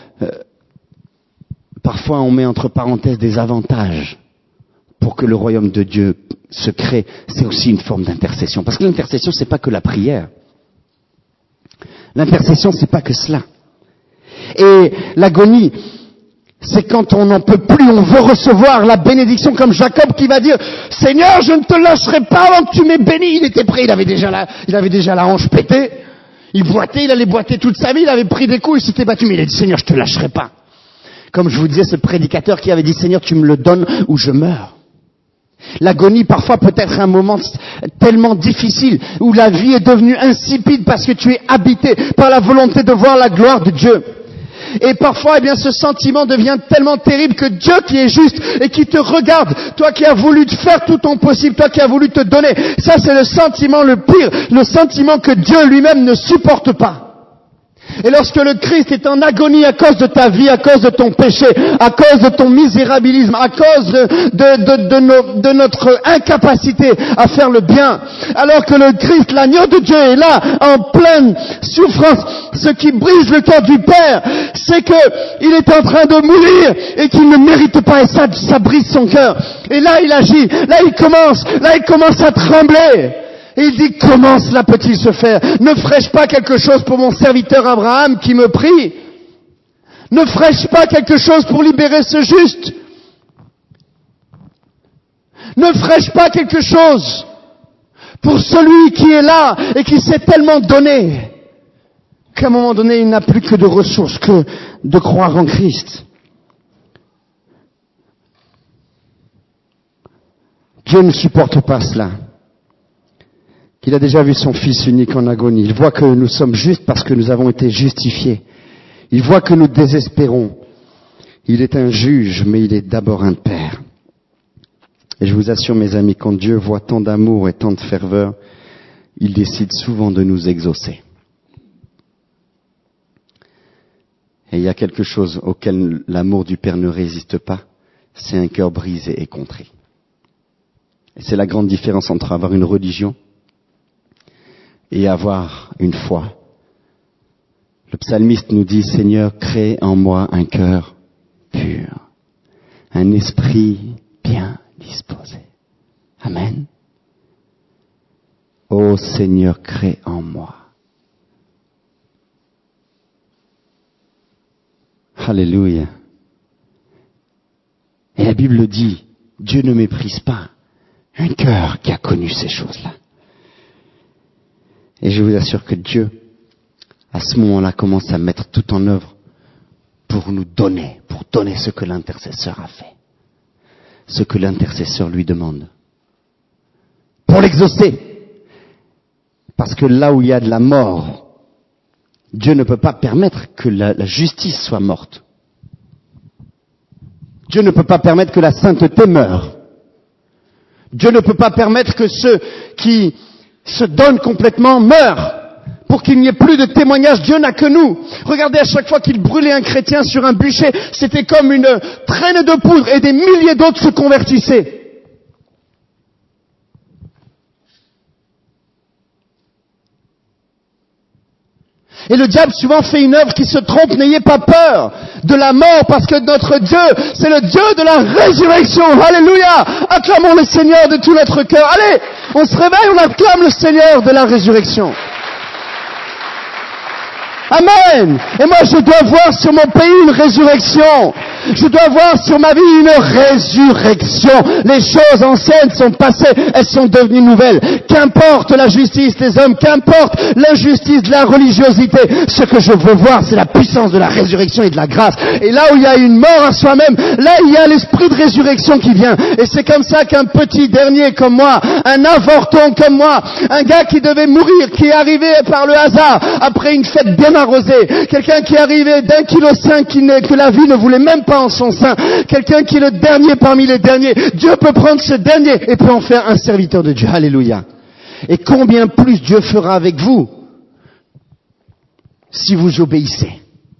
[SPEAKER 1] parfois on met entre parenthèses des avantages pour que le royaume de Dieu se crée, c'est aussi une forme d'intercession. Parce que l'intercession, c'est pas que la prière. L'intercession, c'est pas que cela. Et l'agonie, c'est quand on n'en peut plus, on veut recevoir la bénédiction comme Jacob qui va dire « Seigneur, je ne te lâcherai pas avant que tu m'aies béni ». Il était prêt, il avait déjà la hanche pétée. Il boitait, il allait boiter toute sa vie, il avait pris des coups, il s'était battu, mais il a dit « Seigneur, je te lâcherai pas ». Comme je vous disais, ce prédicateur qui avait dit « Seigneur, tu me le donnes ou je meurs ». L'agonie parfois peut être un moment tellement difficile où la vie est devenue insipide parce que tu es habité par la volonté de voir la gloire de Dieu. Et parfois, eh bien, ce sentiment devient tellement terrible que Dieu qui est juste et qui te regarde, toi qui as voulu te faire tout ton possible, toi qui as voulu te donner, ça c'est le sentiment le pire, le sentiment que Dieu lui-même ne supporte pas. Et lorsque le Christ est en agonie à cause de ta vie, à cause de ton péché, à cause de ton misérabilisme, à cause de notre incapacité à faire le bien, alors que le Christ, l'agneau de Dieu, est là, en pleine souffrance, ce qui brise le cœur du Père, c'est qu'il est en train de mourir et qu'il ne mérite pas, et ça brise son cœur. Et là, il agit, là, il commence à trembler. Et il dit, comment cela peut-il se faire? Ne ferai-je pas quelque chose pour mon serviteur Abraham qui me prie? Ne ferai-je pas quelque chose pour libérer ce juste? Ne ferai-je pas quelque chose pour celui qui est là et qui s'est tellement donné qu'à un moment donné, il n'a plus que de ressources que de croire en Christ? Dieu ne supporte pas cela. Qu'il a déjà vu son Fils unique en agonie. Il voit que nous sommes justes parce que nous avons été justifiés. Il voit que nous désespérons. Il est un juge, mais il est d'abord un Père. Et je vous assure, mes amis, quand Dieu voit tant d'amour et tant de ferveur, il décide souvent de nous exaucer. Et il y a quelque chose auquel l'amour du Père ne résiste pas, c'est un cœur brisé et contrit. Et c'est la grande différence entre avoir une religion et avoir une foi. Le psalmiste nous dit, Seigneur, crée en moi un cœur pur, un esprit bien disposé. Amen. Ô Seigneur, crée en moi. Alléluia. Et la Bible dit, Dieu ne méprise pas un cœur qui a connu ces choses-là. Et je vous assure que Dieu, à ce moment-là, commence à mettre tout en œuvre pour donner ce que l'intercesseur a fait. Ce que l'intercesseur lui demande. Pour l'exaucer.
[SPEAKER 2] Parce que là où il y a de la mort, Dieu ne peut pas permettre que la justice soit morte. Dieu ne peut pas permettre que la sainteté meure. Dieu ne peut pas permettre que ceux qui se donnent complètement meurent. Pour qu'il n'y ait plus de témoignages, Dieu n'a que nous. Regardez, à chaque fois qu'il brûlait un chrétien sur un bûcher, c'était comme une traînée de poudre et des milliers d'autres se convertissaient. Et le diable souvent fait une œuvre qui se trompe. N'ayez pas peur de la mort, parce que notre Dieu, c'est le Dieu de la résurrection. Alléluia! Acclamons le Seigneur de tout notre cœur. Allez, on se réveille, on acclame le Seigneur de la résurrection. Amen. Et moi, je dois voir sur mon pays une résurrection. Je dois voir sur ma vie une résurrection. Les choses anciennes sont passées, elles sont devenues nouvelles. Qu'importe la justice des hommes, qu'importe l'injustice de la religiosité, ce que je veux voir, c'est la puissance de la résurrection et de la grâce. Et là où il y a une mort à soi-même, là il y a l'esprit de résurrection qui vient. Et c'est comme ça qu'un petit dernier comme moi, un avorton comme moi, un gars qui devait mourir, qui est arrivé par le hasard, après une fête bien arrosée, quelqu'un qui est arrivé d'1,5 kg que la vie ne voulait même pas en son sein, quelqu'un qui est le dernier parmi les derniers, Dieu peut prendre ce dernier et peut en faire un serviteur de Dieu. Alléluia. Et combien plus Dieu fera avec vous si vous obéissez.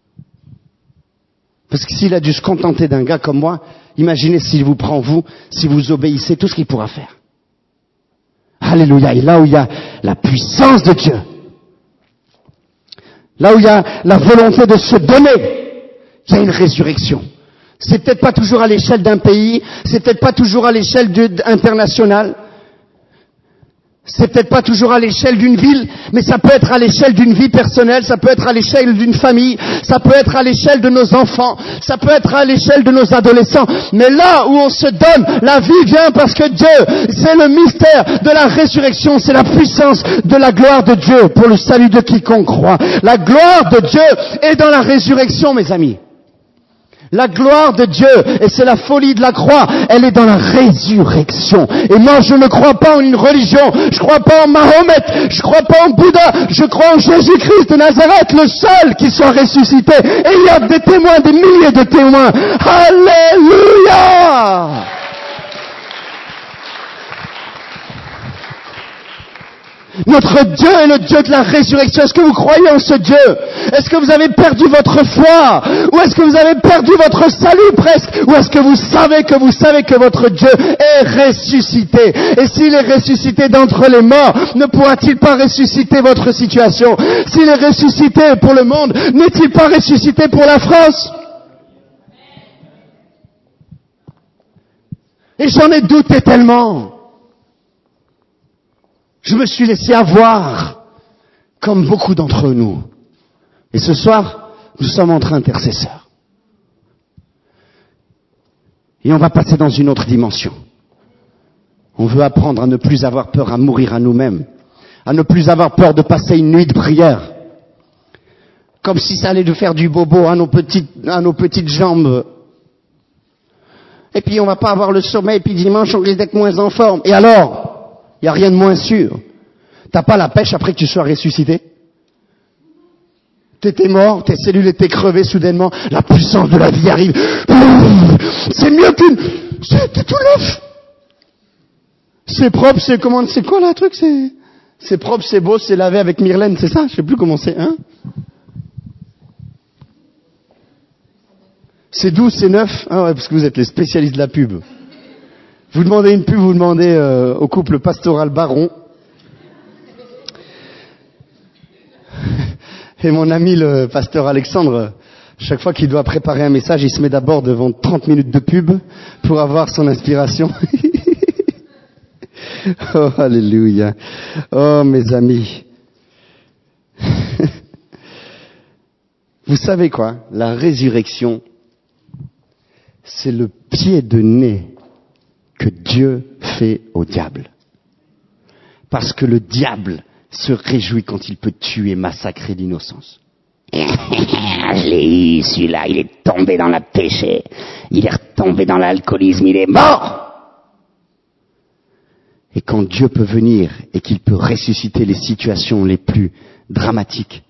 [SPEAKER 2] Parce que s'il a dû se contenter d'un gars comme moi, imaginez s'il vous prend vous, si vous obéissez, tout ce qu'il pourra faire. Alléluia. Et là où il y a la puissance de Dieu, là où il y a la volonté de se donner, il y a une résurrection. C'est peut-être pas toujours à l'échelle d'un pays, c'est peut-être pas toujours à l'échelle internationale, c'est peut-être pas toujours à l'échelle d'une ville, mais ça peut être à l'échelle d'une vie personnelle, ça peut être à l'échelle d'une famille, ça peut être à l'échelle de nos enfants, ça peut être à l'échelle de nos adolescents. Mais là où on se donne, la vie vient parce que Dieu, c'est le mystère de la résurrection, c'est la puissance de la gloire de Dieu pour le salut de quiconque croit. La gloire de Dieu est dans la résurrection, mes amis. La gloire de Dieu, et c'est la folie de la croix, elle est dans la résurrection. Et moi, je ne crois pas en une religion, je ne crois pas en Mahomet, je ne crois pas en Bouddha, je crois en Jésus-Christ de Nazareth, le seul qui soit ressuscité. Et il y a des témoins, des milliers de témoins. Alléluia! Notre Dieu est le Dieu de la résurrection. Est-ce que vous croyez en ce Dieu? Est-ce que vous avez perdu votre foi? Ou est-ce que vous avez perdu votre salut presque? Ou est-ce que vous savez que votre Dieu est ressuscité? Et s'il est ressuscité d'entre les morts, ne pourra-t-il pas ressusciter votre situation? S'il est ressuscité pour le monde, n'est-il pas ressuscité pour la France? Et j'en ai douté tellement. Je me suis laissé avoir, comme beaucoup d'entre nous. Et ce soir, nous sommes entre intercesseurs. Et on va passer dans une autre dimension. On veut apprendre à ne plus avoir peur à mourir à nous-mêmes, à ne plus avoir peur de passer une nuit de prière, comme si ça allait nous faire du bobo à nos petites jambes. Et puis on va pas avoir le sommeil, puis dimanche on risque d'être moins en forme. Et alors? Il n'y a rien de moins sûr. T'as pas la pêche après que tu sois ressuscité? T'étais mort, tes cellules étaient crevées soudainement, la puissance de la vie arrive. C'est mieux qu'une... C'est tout neuf. C'est propre, c'est comment... C'est quoi là, truc? C'est propre, c'est beau, c'est lavé avec Myrlène, c'est ça? Je sais plus comment c'est, hein? C'est doux, c'est neuf? Ah ouais, parce que vous êtes les spécialistes de la pub. Vous demandez une pub, vous demandez au couple pastoral Baron. Et mon ami le pasteur Alexandre, chaque fois qu'il doit préparer un message, il se met d'abord devant 30 minutes de pub pour avoir son inspiration. Oh, alléluia. Oh, mes amis. Vous savez quoi? La résurrection, c'est le pied de nez que Dieu fait au diable. Parce que le diable se réjouit quand il peut tuer, massacrer l'innocence. Je l'ai eu, celui-là, il est tombé dans le péché, il est retombé dans l'alcoolisme, il est mort. Et quand Dieu peut venir et qu'il peut ressusciter les situations les plus dramatiques.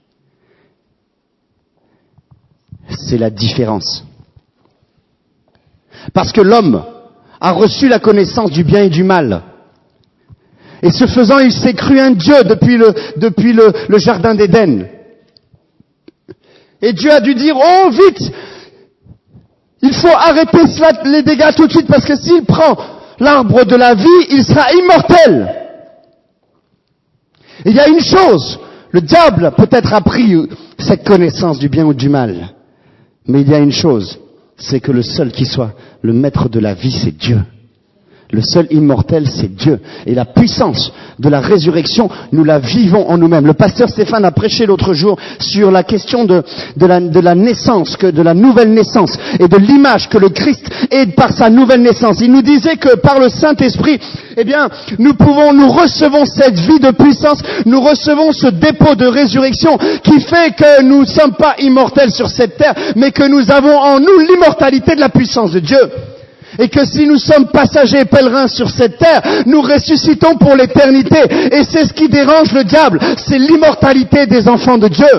[SPEAKER 2] C'est la différence. Parce que l'homme a reçu la connaissance du bien et du mal. Et ce faisant, il s'est cru un Dieu depuis le jardin d'Éden. Et Dieu a dû dire, oh vite, il faut arrêter cela, les dégâts tout de suite, parce que s'il prend l'arbre de la vie, il sera immortel. Et il y a une chose, le diable peut-être a pris cette connaissance du bien ou du mal. Mais il y a une chose, c'est que le seul qui soit le maître de la vie, c'est Dieu. Le seul immortel, c'est Dieu. Et la puissance de la résurrection, nous la vivons en nous-mêmes. Le pasteur Stéphane a prêché l'autre jour sur la question de la naissance, de la nouvelle naissance, et de l'image que le Christ est par sa nouvelle naissance. Il nous disait que par le Saint-Esprit, eh bien, nous recevons cette vie de puissance, nous recevons ce dépôt de résurrection qui fait que nous ne sommes pas immortels sur cette terre, mais que nous avons en nous l'immortalité de la puissance de Dieu. Et que si nous sommes passagers et pèlerins sur cette terre, nous ressuscitons pour l'éternité. Et c'est ce qui dérange le diable, c'est l'immortalité des enfants de Dieu.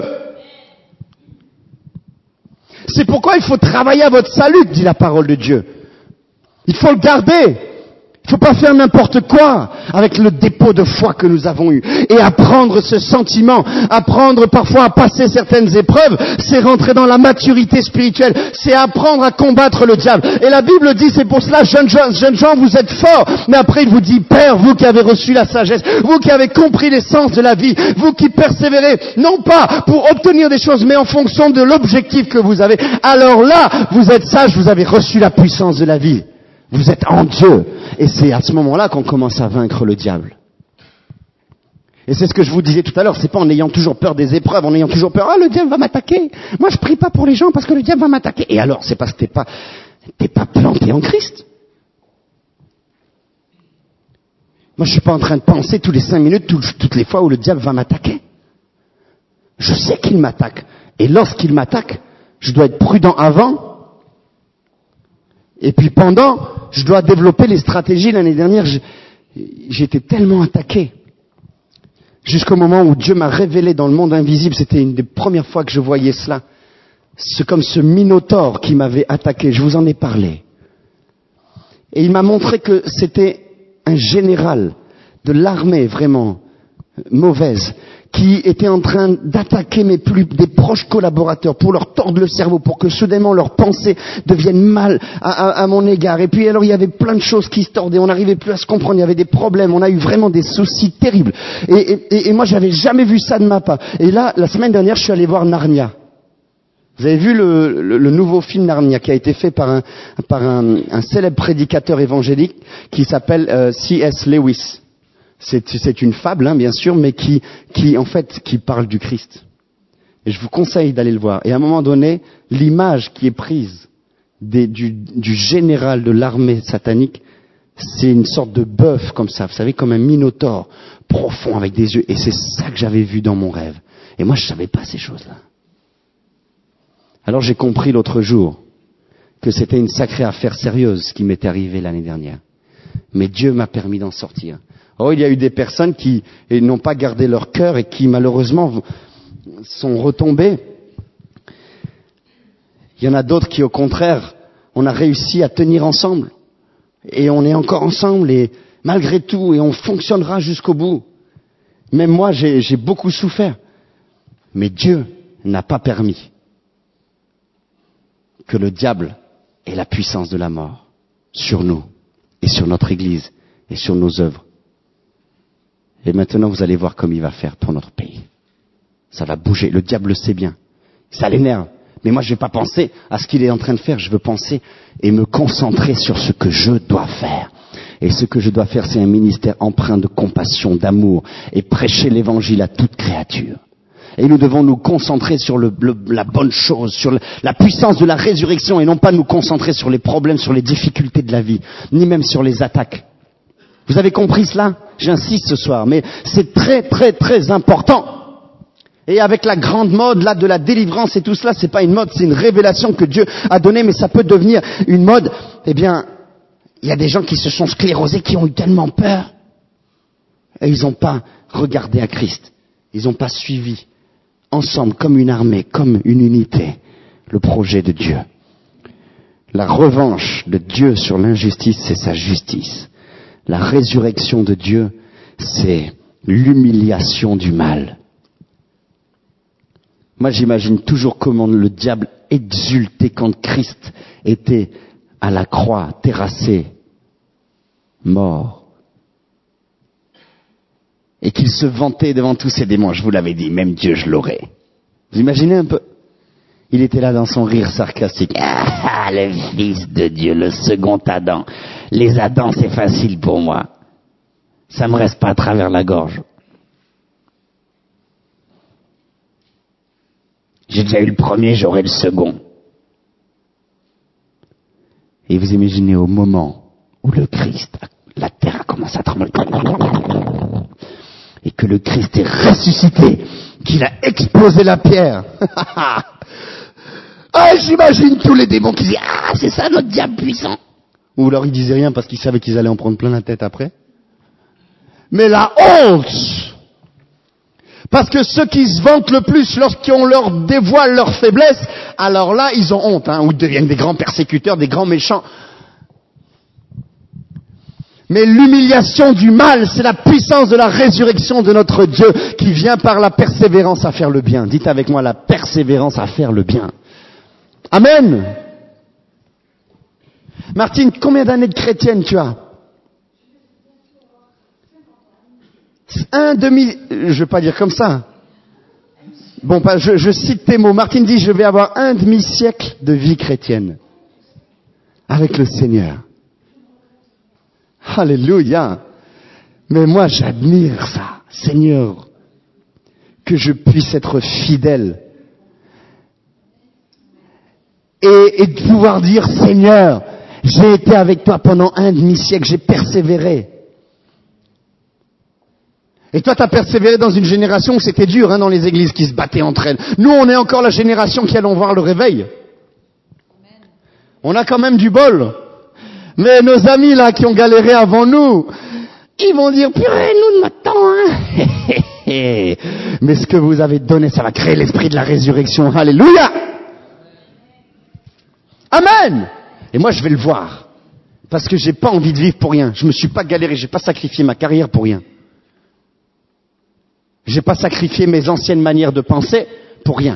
[SPEAKER 2] C'est pourquoi il faut travailler à votre salut, dit la parole de Dieu. Il faut le garder. Il ne faut pas faire n'importe quoi avec le dépôt de foi que nous avons eu. Et apprendre ce sentiment, apprendre parfois à passer certaines épreuves, c'est rentrer dans la maturité spirituelle, c'est apprendre à combattre le diable. Et la Bible dit, c'est pour cela, jeunes gens, vous êtes forts. Mais après, il vous dit, Père, vous qui avez reçu la sagesse, vous qui avez compris l'essence de la vie, vous qui persévérez, non pas pour obtenir des choses, mais en fonction de l'objectif que vous avez. Alors là, vous êtes sages, vous avez reçu la puissance de la vie. Vous êtes en Dieu. Et c'est à ce moment-là qu'on commence à vaincre le diable. Et c'est ce que je vous disais tout à l'heure. C'est pas en ayant toujours peur des épreuves, en ayant toujours peur, le diable va m'attaquer. Moi, je prie pas pour les gens parce que le diable va m'attaquer. Et alors, c'est parce que t'es pas planté en Christ. Moi, je suis pas en train de penser tous les 5 minutes, toutes les fois où le diable va m'attaquer. Je sais qu'il m'attaque. Et lorsqu'il m'attaque, je dois être prudent avant. Et puis pendant, je dois développer les stratégies. L'année dernière, j'étais tellement attaqué. Jusqu'au moment où Dieu m'a révélé dans le monde invisible, c'était une des premières fois que je voyais cela. C'est comme ce minotaure qui m'avait attaqué. Je vous en ai parlé. Et il m'a montré que c'était un général de l'armée vraiment mauvaise, qui était en train d'attaquer des proches collaborateurs pour leur tordre le cerveau, pour que soudainement leurs pensées deviennent mal à mon égard. Et puis alors il y avait plein de choses qui se tordaient, on n'arrivait plus à se comprendre, il y avait des problèmes, on a eu vraiment des soucis terribles. Et moi j'avais jamais vu ça de ma part. Et là, la semaine dernière, je suis allé voir Narnia. Vous avez vu le nouveau film Narnia qui a été fait par un célèbre prédicateur évangélique qui s'appelle C.S. Lewis. C'est une fable, bien sûr, mais qui parle du Christ. Et je vous conseille d'aller le voir. Et à un moment donné, l'image qui est prise du général de l'armée satanique, c'est une sorte de bœuf comme ça, vous savez, comme un minotaure, profond avec des yeux. Et c'est ça que j'avais vu dans mon rêve. Et moi, je savais pas ces choses-là. Alors j'ai compris l'autre jour que c'était une sacrée affaire sérieuse qui m'était arrivée l'année dernière. Mais Dieu m'a permis d'en sortir. Oh, il y a eu des personnes qui n'ont pas gardé leur cœur et qui malheureusement sont retombées. Il y en a d'autres qui au contraire, on a réussi à tenir ensemble. Et on est encore ensemble et malgré tout, et on fonctionnera jusqu'au bout. Même moi, j'ai beaucoup souffert. Mais Dieu n'a pas permis que le diable ait la puissance de la mort sur nous et sur notre Église et sur nos œuvres. Et maintenant, vous allez voir comme il va faire pour notre pays. Ça va bouger. Le diable le sait bien. Ça l'énerve. Mais moi, je ne vais pas penser à ce qu'il est en train de faire. Je veux penser et me concentrer sur ce que je dois faire. Et ce que je dois faire, c'est un ministère empreint de compassion, d'amour et prêcher l'évangile à toute créature. Et nous devons nous concentrer sur la bonne chose, sur la puissance de la résurrection et non pas nous concentrer sur les problèmes, sur les difficultés de la vie, ni même sur les attaques. Vous avez compris cela? J'insiste ce soir, mais c'est très très très important. Et avec la grande mode là de la délivrance et tout cela, c'est pas une mode, c'est une révélation que Dieu a donnée, mais ça peut devenir une mode. Eh bien, il y a des gens qui se sont sclérosés, qui ont eu tellement peur. Et ils n'ont pas regardé à Christ. Ils n'ont pas suivi ensemble, comme une armée, comme une unité, le projet de Dieu. La revanche de Dieu sur l'injustice, c'est sa justice. La résurrection de Dieu, c'est l'humiliation du mal. Moi, j'imagine toujours comment le diable exultait quand Christ était à la croix, terrassé, mort. Et qu'il se vantait devant tous ses démons. Je vous l'avais dit, même Dieu, je l'aurais. Vous imaginez un peu? Il était là dans son rire sarcastique. Ah, le Fils de Dieu, le second Adam. Les Adams, c'est facile pour moi. Ça me reste pas à travers la gorge. J'ai déjà eu le premier, j'aurai le second. Et vous imaginez au moment où le Christ, la terre a commencé à trembler, et que le Christ est ressuscité, qu'il a explosé la pierre. Ah, j'imagine tous les démons qui disent, ah, c'est ça notre diable puissant. Ou alors ils disaient rien parce qu'ils savaient qu'ils allaient en prendre plein la tête après. Mais la honte! Parce que ceux qui se vantent le plus lorsqu'on leur dévoile leur faiblesse, alors là, ils ont honte, ou deviennent des grands persécuteurs, des grands méchants. Mais l'humiliation du mal, c'est la puissance de la résurrection de notre Dieu qui vient par la persévérance à faire le bien. Dites avec moi, la persévérance à faire le bien. Amen. Martine, combien d'années de chrétienne tu as? Je vais pas dire comme ça. Bon, je cite tes mots. Martine dit, je vais avoir un demi-siècle de vie chrétienne. Avec le Seigneur. Alléluia. Mais moi, j'admire ça. Seigneur, que je puisse être fidèle. Et de pouvoir dire, Seigneur, j'ai été avec toi pendant un demi-siècle, j'ai persévéré. Et toi, tu as persévéré dans une génération où c'était dur, dans les églises qui se battaient entre elles. Nous, on est encore la génération qui allons voir le réveil. On a quand même du bol. Mais nos amis, là, qui ont galéré avant nous, ils vont dire, purée, nous, de notre temps, Mais ce que vous avez donné, ça va créer l'esprit de la résurrection. Alléluia! Amen! Et moi, je vais le voir. Parce que j'ai pas envie de vivre pour rien. Je me suis pas galéré, j'ai pas sacrifié ma carrière pour rien. J'ai pas sacrifié mes anciennes manières de penser pour rien.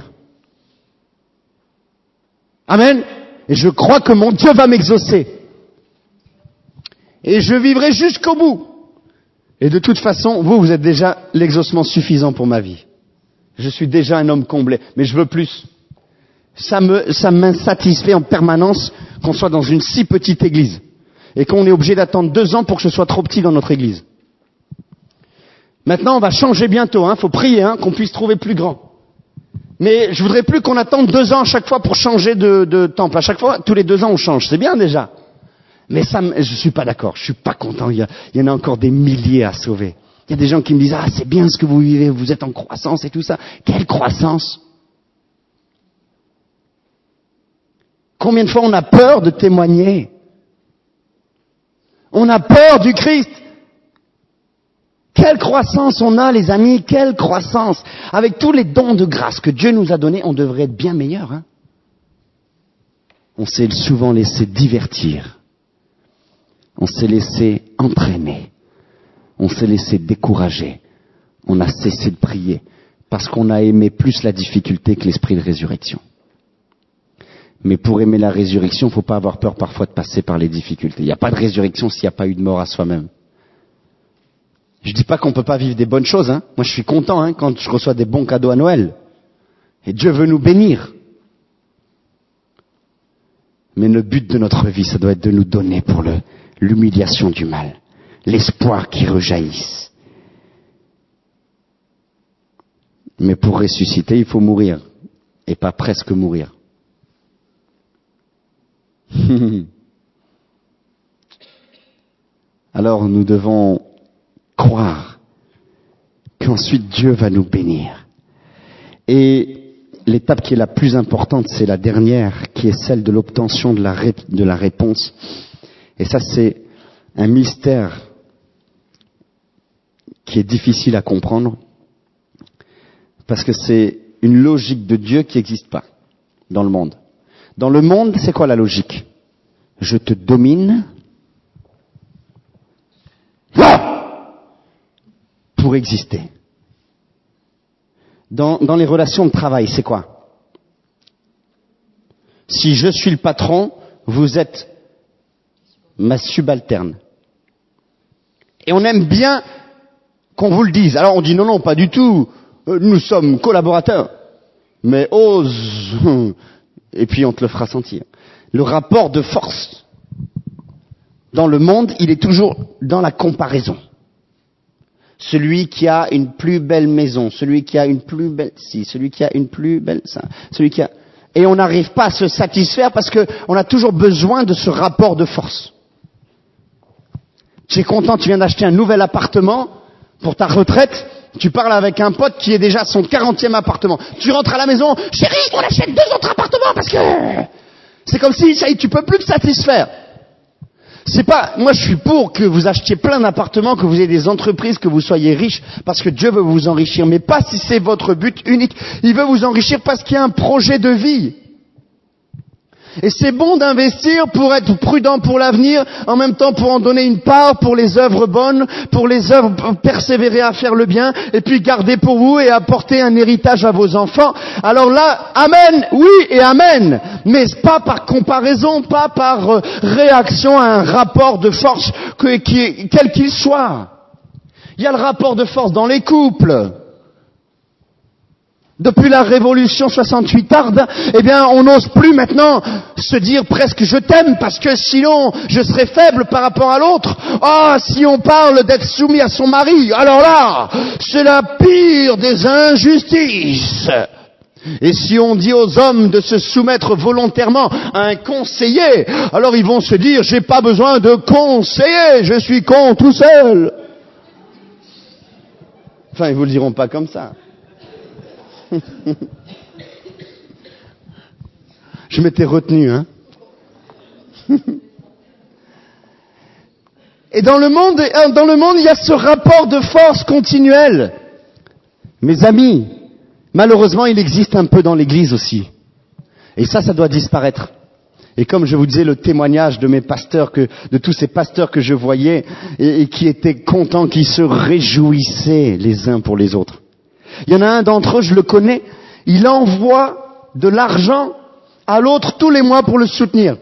[SPEAKER 2] Amen. Et je crois que mon Dieu va m'exaucer. Et je vivrai jusqu'au bout. Et de toute façon, vous êtes déjà l'exaucement suffisant pour ma vie. Je suis déjà un homme comblé, mais je veux plus. Ça m'insatisfait en permanence qu'on soit dans une si petite église. Et qu'on est obligé d'attendre 2 ans pour que je sois trop petit dans notre église. Maintenant, on va changer bientôt, faut prier, qu'on puisse trouver plus grand. Mais je voudrais plus qu'on attende 2 ans à chaque fois pour changer de temple. À chaque fois, tous les 2 ans, on change. C'est bien déjà. Mais je suis pas d'accord. Je suis pas content. Il y en a encore des milliers à sauver. Il y a des gens qui me disent, ah, c'est bien ce que vous vivez, vous êtes en croissance et tout ça. Quelle croissance? Combien de fois on a peur de témoigner? On a peur du Christ. Quelle croissance on a, les amis, quelle croissance. Avec tous les dons de grâce que Dieu nous a donnés, on devrait être bien meilleur. On s'est souvent laissé divertir. On s'est laissé entraîner. On s'est laissé décourager. On a cessé de prier parce qu'on a aimé plus la difficulté que l'esprit de résurrection. Mais pour aimer la résurrection, il ne faut pas avoir peur parfois de passer par les difficultés. Il n'y a pas de résurrection s'il n'y a pas eu de mort à soi-même. Je dis pas qu'on peut pas vivre des bonnes choses, Moi, je suis content, quand je reçois des bons cadeaux à Noël. Et Dieu veut nous bénir. Mais le but de notre vie, ça doit être de nous donner pour l'humiliation du mal. L'espoir qui rejaillisse. Mais pour ressusciter, il faut mourir. Et pas presque mourir. Alors nous devons croire qu'ensuite Dieu va nous bénir. Et l'étape qui est la plus importante, c'est la dernière, qui est celle de l'obtention de la réponse. Et ça, c'est un mystère qui est difficile à comprendre, parce que c'est une logique de Dieu qui n'existe pas dans le monde. Dans le monde, c'est quoi la logique? Je te domine pour exister. Dans les relations de travail, c'est quoi? Si je suis le patron, vous êtes ma subalterne. Et on aime bien qu'on vous le dise. Alors on dit non, pas du tout. Nous sommes collaborateurs. Mais ose. Et puis on te le fera sentir. Le rapport de force dans le monde, il est toujours dans la comparaison. Celui qui a une plus belle maison, celui qui a une plus belle celui qui a une plus belle celui qui a... Et on n'arrive pas à se satisfaire parce qu'on a toujours besoin de ce rapport de force. Tu es content, tu viens d'acheter un nouvel appartement pour ta retraite, tu parles avec un pote qui est déjà à son 40e appartement. Tu rentres à la maison, chérie, on achète 2 autres appartements parce que... C'est comme si, ça y est, tu peux plus te satisfaire. C'est pas, moi je suis pour que vous achetiez plein d'appartements, que vous ayez des entreprises, que vous soyez riches, parce que Dieu veut vous enrichir, mais pas si c'est votre but unique. Il veut vous enrichir parce qu'il y a un projet de vie. Et c'est bon d'investir pour être prudent pour l'avenir, en même temps pour en donner une part pour les œuvres bonnes, pour les œuvres, persévérer à faire le bien, et puis garder pour vous et apporter un héritage à vos enfants. Alors là, amen, oui et amen, mais pas par comparaison, pas par réaction à un rapport de force, quel qu'il soit. Il y a le rapport de force dans les couples. Depuis la révolution 68arde, eh bien, on n'ose plus maintenant se dire presque je t'aime parce que sinon je serais faible par rapport à l'autre. Ah, si on parle d'être soumis à son mari, alors là, c'est la pire des injustices. Et si on dit aux hommes de se soumettre volontairement à un conseiller, alors ils vont se dire j'ai pas besoin de conseiller, je suis con tout seul. Enfin, ils vous le diront pas comme ça. Je m'étais retenu, hein. Et dans le monde, il y a ce rapport de force continuel. Mes amis, malheureusement, il existe un peu dans l'Église aussi. Et ça doit disparaître. Et comme je vous disais, le témoignage de mes pasteurs, de tous ces pasteurs que je voyais, et qui étaient contents, qui se réjouissaient les uns pour les autres. Il y en a un d'entre eux, je le connais, il envoie de l'argent à l'autre tous les mois pour le soutenir.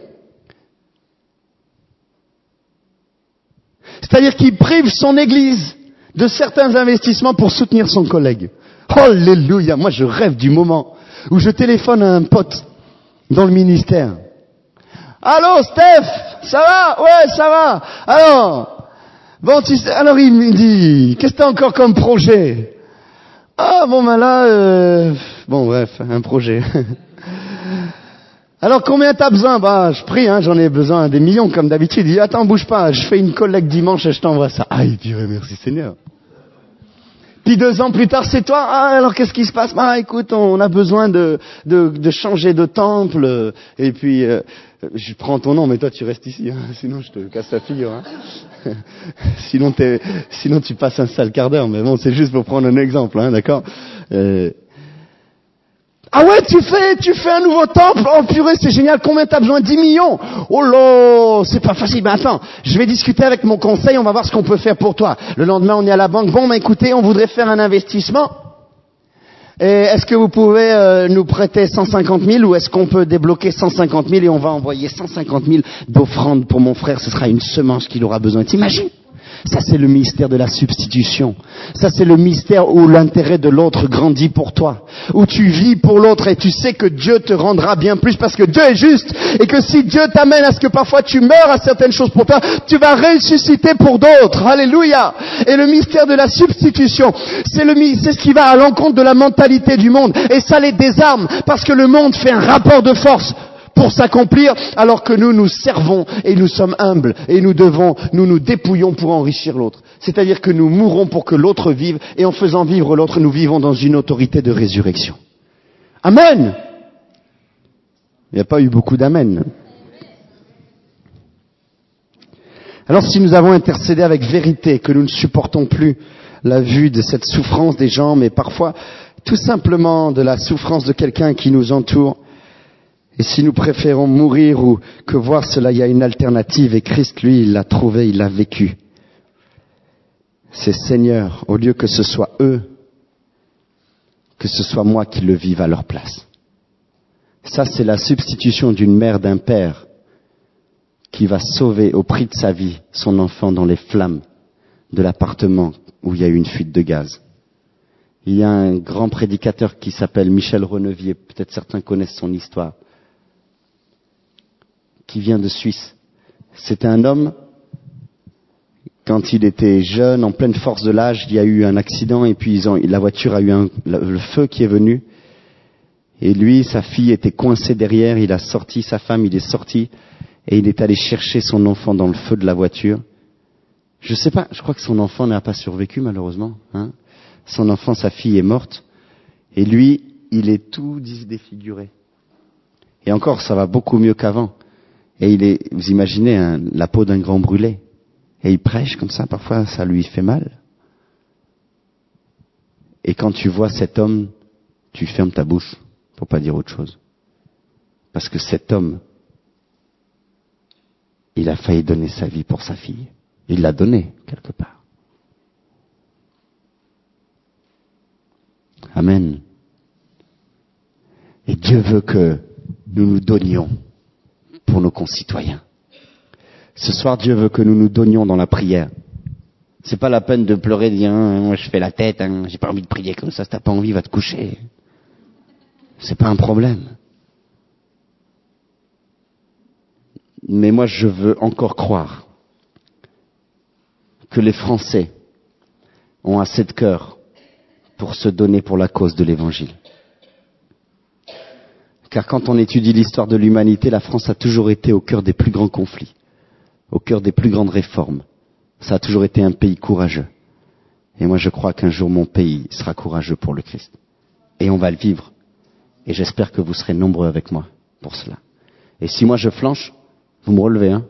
[SPEAKER 2] C'est-à-dire qu'il prive son église de certains investissements pour soutenir son collègue. Alléluia, moi je rêve du moment où je téléphone à un pote dans le ministère. Allô Steph, ça va? Ouais, ça va. Alors, bon, alors il me dit, qu'est-ce que t'as encore comme projet? Ah bon ben là, bon bref, un projet. Alors combien t'as besoin? Bah je prie, hein, j'en ai besoin des millions comme d'habitude. Il dit attends bouge pas, je fais une collecte dimanche et je t'envoie ça. Ah il dit merci Seigneur. Puis 2 ans plus tard c'est toi. Ah alors qu'est-ce qui se passe? Ah écoute on a besoin de changer de temple. Et puis je prends ton nom mais toi tu restes ici, hein, sinon je te casse la figure. Hein. Sinon tu passes un sale quart d'heure, mais bon, c'est juste pour prendre un exemple, hein, d'accord. Ah ouais, tu fais un nouveau temple. Oh purée, c'est génial. Combien t'as besoin? 10 millions. Oh là, c'est pas facile. Ben attends, je vais discuter avec mon conseil. On va voir ce qu'on peut faire pour toi. Le lendemain, on est à la banque. Bon, ben écoutez, on voudrait faire un investissement. Et est-ce que vous pouvez nous prêter 150 000 ou est-ce qu'on peut débloquer 150 000 et on va envoyer 150 000 d'offrande pour mon frère? Ce sera une semence qu'il aura besoin. T'imagines? Ça, c'est le mystère de la substitution. Ça, c'est le mystère où l'intérêt de l'autre grandit pour toi. Où tu vis pour l'autre et tu sais que Dieu te rendra bien plus parce que Dieu est juste. Et que si Dieu t'amène à ce que parfois tu meurs à certaines choses pour toi, tu vas ressusciter pour d'autres. Alléluia. Et le mystère de la substitution, c'est ce qui va à l'encontre de la mentalité du monde. Et ça les désarme parce que le monde fait un rapport de force pour s'accomplir, alors que nous servons et nous sommes humbles et nous nous dépouillons pour enrichir l'autre. C'est-à-dire que nous mourrons pour que l'autre vive et en faisant vivre l'autre, nous vivons dans une autorité de résurrection. Amen! Il n'y a pas eu beaucoup d'amen. Alors si nous avons intercédé avec vérité, que nous ne supportons plus la vue de cette souffrance des gens, mais parfois tout simplement de la souffrance de quelqu'un qui nous entoure. Et si nous préférons mourir ou que voir cela, il y a une alternative. Et Christ, lui, il l'a trouvé, il l'a vécu. C'est Seigneur, au lieu que ce soit eux, que ce soit moi qui le vive à leur place. Ça, c'est la substitution d'une mère, d'un père qui va sauver au prix de sa vie son enfant dans les flammes de l'appartement où il y a eu une fuite de gaz. Il y a un grand prédicateur qui s'appelle Michel Renevier, peut-être certains connaissent son histoire, qui vient de Suisse. C'était un homme, quand il était jeune, en pleine force de l'âge, il y a eu un accident et puis la voiture a eu le feu qui est venu. Et lui, sa fille était coincée derrière, il a sorti sa femme, il est sorti et il est allé chercher son enfant dans le feu de la voiture. Je sais pas, je crois que son enfant n'a pas survécu malheureusement. Son enfant, sa fille est morte et lui, il est tout défiguré. Et encore, ça va beaucoup mieux qu'avant. Et vous imaginez la peau d'un grand brûlé. Et il prêche comme ça, parfois ça lui fait mal. Et quand tu vois cet homme, tu fermes ta bouche pour pas dire autre chose. Parce que cet homme, il a failli donner sa vie pour sa fille. Il l'a donnée, quelque part. Amen. Et Dieu veut que nous nous donnions pour nos concitoyens. Ce soir, Dieu veut que nous nous donnions dans la prière. C'est pas la peine de pleurer, de dire, moi je fais la tête, j'ai pas envie de prier comme ça, si t'as pas envie, va te coucher. C'est pas un problème. Mais moi, je veux encore croire que les Français ont assez de cœur pour se donner pour la cause de l'Évangile. Car quand on étudie l'histoire de l'humanité, la France a toujours été au cœur des plus grands conflits, au cœur des plus grandes réformes. Ça a toujours été un pays courageux. Et moi, je crois qu'un jour, mon pays sera courageux pour le Christ. Et on va le vivre. Et j'espère que vous serez nombreux avec moi pour cela. Et si moi je flanche, vous me relevez, Un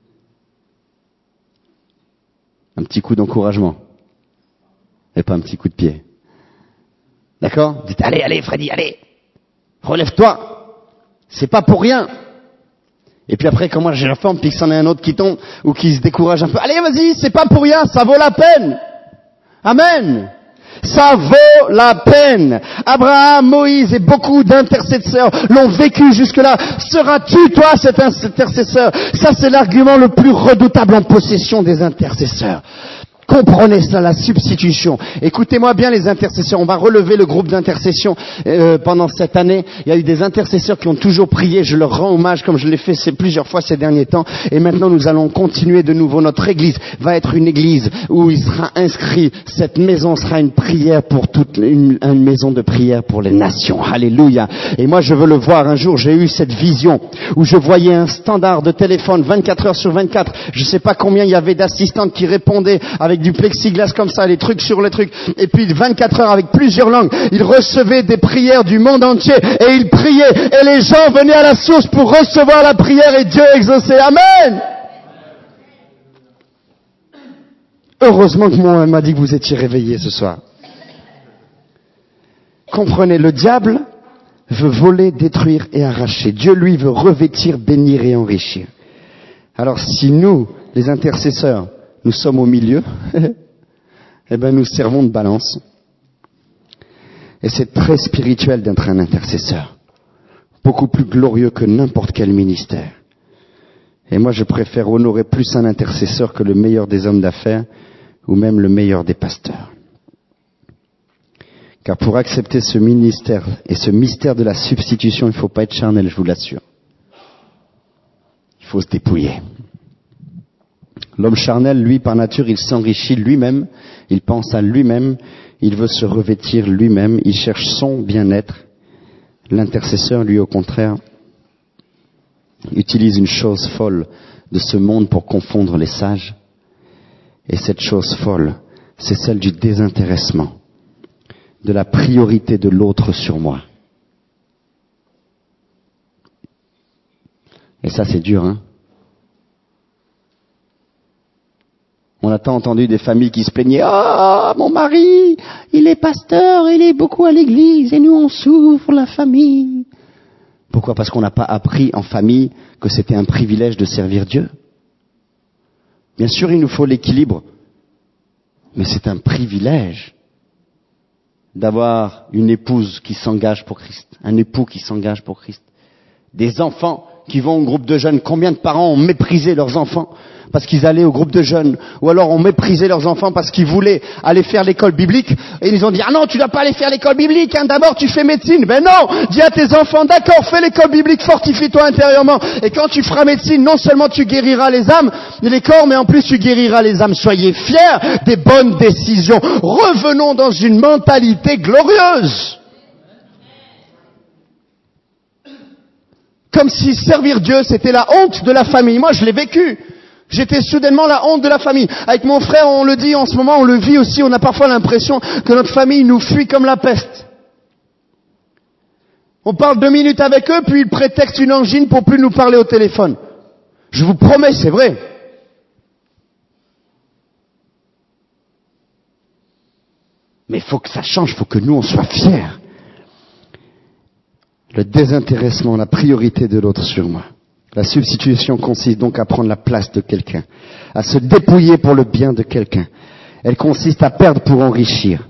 [SPEAKER 2] petit coup d'encouragement. Et pas un petit coup de pied. D'accord? Dites, allez, Freddy, allez! Relève-toi! C'est pas pour rien! Et puis après, quand moi j'ai la forme, puis que c'en est un autre qui tombe, ou qui se décourage un peu, allez, vas-y, c'est pas pour rien, ça vaut la peine! Amen! Ça vaut la peine. Abraham, Moïse et beaucoup d'intercesseurs l'ont vécu jusque-là. Seras-tu, toi, cet intercesseur? Ça, c'est l'argument le plus redoutable en possession des intercesseurs. Comprenez cela, la substitution. Écoutez-moi bien les intercesseurs. On va relever le groupe d'intercession pendant cette année. Il y a eu des intercesseurs qui ont toujours prié. Je leur rends hommage comme je l'ai fait plusieurs fois ces derniers temps. Et maintenant, nous allons continuer de nouveau. Notre église va être une église où il sera inscrit. Cette maison sera une prière pour une maison de prière pour les nations. Alléluia. Et moi, je veux le voir. Un jour, j'ai eu cette vision où je voyais un standard de téléphone 24 heures sur 24. Je ne sais pas combien il y avait d'assistantes qui répondaient avec du plexiglas comme ça, les trucs sur les trucs, et puis 24 heures avec plusieurs langues, il recevait des prières du monde entier, et il priait, et les gens venaient à la source pour recevoir la prière, et Dieu exauçait. Amen! Heureusement que moi, elle m'a dit que vous étiez réveillés ce soir. Comprenez, le diable veut voler, détruire et arracher. Dieu, lui, veut revêtir, bénir et enrichir. Alors si nous, les intercesseurs, nous sommes au milieu, eh bien nous servons de balance. Et c'est très spirituel d'être un intercesseur. Beaucoup plus glorieux que n'importe quel ministère. Et moi je préfère honorer plus un intercesseur que le meilleur des hommes d'affaires ou même le meilleur des pasteurs. Car pour accepter ce ministère et ce mystère de la substitution, il ne faut pas être charnel, je vous l'assure. Il faut se dépouiller. L'homme charnel, lui, par nature, il s'enrichit lui-même, il pense à lui-même, il veut se revêtir lui-même, il cherche son bien-être. L'intercesseur, lui, au contraire, utilise une chose folle de ce monde pour confondre les sages. Et cette chose folle, c'est celle du désintéressement, de la priorité de l'autre sur moi. Et ça, c'est dur, On a tant entendu des familles qui se plaignaient. Ah, mon mari, il est pasteur, il est beaucoup à l'église, et nous on souffre, la famille. Pourquoi? Parce qu'on n'a pas appris en famille que c'était un privilège de servir Dieu. Bien sûr, il nous faut l'équilibre, mais c'est un privilège d'avoir une épouse qui s'engage pour Christ, un époux qui s'engage pour Christ, des enfants qui vont au groupe de jeunes. Combien de parents ont méprisé leurs enfants parce qu'ils allaient au groupe de jeunes, ou alors ont méprisé leurs enfants parce qu'ils voulaient aller faire l'école biblique, et ils ont dit, ah non, tu dois pas aller faire l'école biblique, hein, d'abord tu fais médecine. Ben non, dis à tes enfants, d'accord, fais l'école biblique, fortifie-toi intérieurement, et quand tu feras médecine, non seulement tu guériras les âmes, les corps, mais en plus tu guériras les âmes. Soyez fiers des bonnes décisions. Revenons dans une mentalité glorieuse. Comme si servir Dieu, c'était la honte de la famille. Moi, je l'ai vécu. J'étais soudainement la honte de la famille. Avec mon frère, on le dit en ce moment, on le vit aussi, on a parfois l'impression que notre famille nous fuit comme la peste. On parle 2 minutes avec eux, puis ils prétextent une angine pour plus nous parler au téléphone. Je vous promets, c'est vrai. Mais il faut que ça change, il faut que nous, on soit fiers. Le désintéressement, la priorité de l'autre sur moi. La substitution consiste donc à prendre la place de quelqu'un, à se dépouiller pour le bien de quelqu'un. Elle consiste à perdre pour enrichir.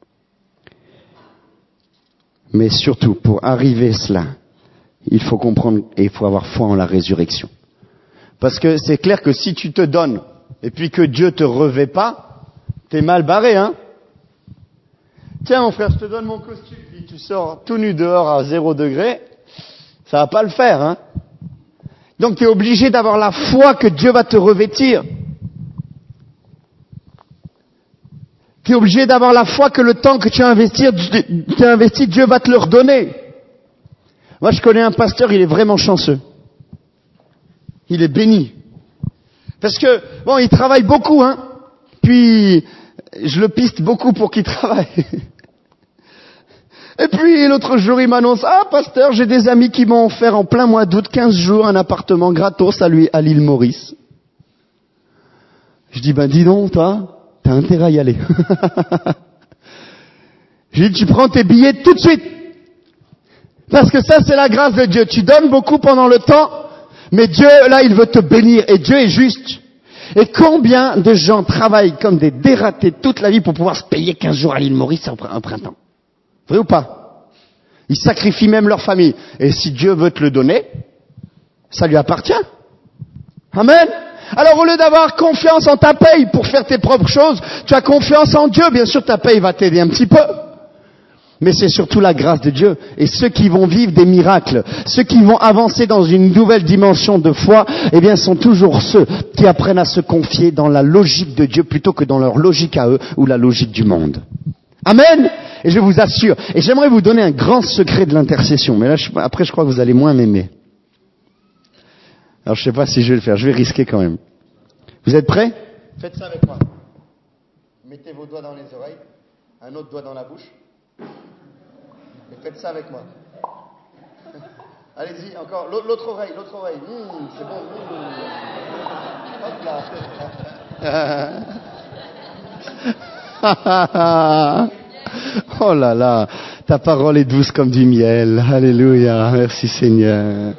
[SPEAKER 2] Mais surtout, pour arriver à cela, il faut comprendre et il faut avoir foi en la résurrection. Parce que c'est clair que si tu te donnes et puis que Dieu te revêt pas, t'es mal barré, hein. Tiens mon frère, je te donne mon costume, puis tu sors tout nu dehors à 0 degré, ça va pas le faire, hein. Donc tu es obligé d'avoir la foi que Dieu va te revêtir. Tu es obligé d'avoir la foi que le temps que tu as investi, Dieu va te le redonner. Moi je connais un pasteur, il est vraiment chanceux. Il est béni. Parce que, bon, il travaille beaucoup, hein. Puis, je le piste beaucoup pour qu'il travaille. Et puis, l'autre jour, il m'annonce, ah, pasteur, j'ai des amis qui m'ont offert en plein mois d'août, 15 jours, un appartement gratos à l'île Maurice. Je dis, ben, dis donc, toi, t'as intérêt à y aller. J'ai dit, tu prends tes billets tout de suite. Parce que ça, c'est la grâce de Dieu. Tu donnes beaucoup pendant le temps, mais Dieu, là, il veut te bénir. Et Dieu est juste. Et combien de gens travaillent comme des dératés toute la vie pour pouvoir se payer 15 jours à l'île Maurice en printemps? Vrai ou pas? Ils sacrifient même leur famille. Et si Dieu veut te le donner, ça lui appartient. Amen. Alors au lieu d'avoir confiance en ta paye pour faire tes propres choses, tu as confiance en Dieu. Bien sûr, ta paye va t'aider un petit peu. Mais c'est surtout la grâce de Dieu. Et ceux qui vont vivre des miracles, ceux qui vont avancer dans une nouvelle dimension de foi, eh bien, sont toujours ceux qui apprennent à se confier dans la logique de Dieu plutôt que dans leur logique à eux ou la logique du monde. Amen. Et je vous assure, et j'aimerais vous donner un grand secret de l'intercession, mais là, après, je crois que vous allez moins m'aimer. Alors, je ne sais pas si je vais le faire, je vais risquer quand même. Vous êtes prêts? Faites ça avec moi. Mettez vos doigts dans les oreilles, un autre doigt dans la bouche, et faites ça avec moi. Allez-y, encore, l'autre oreille, c'est bon. Hop là. Oh là là, ta parole est douce comme du miel. Alléluia, merci Seigneur.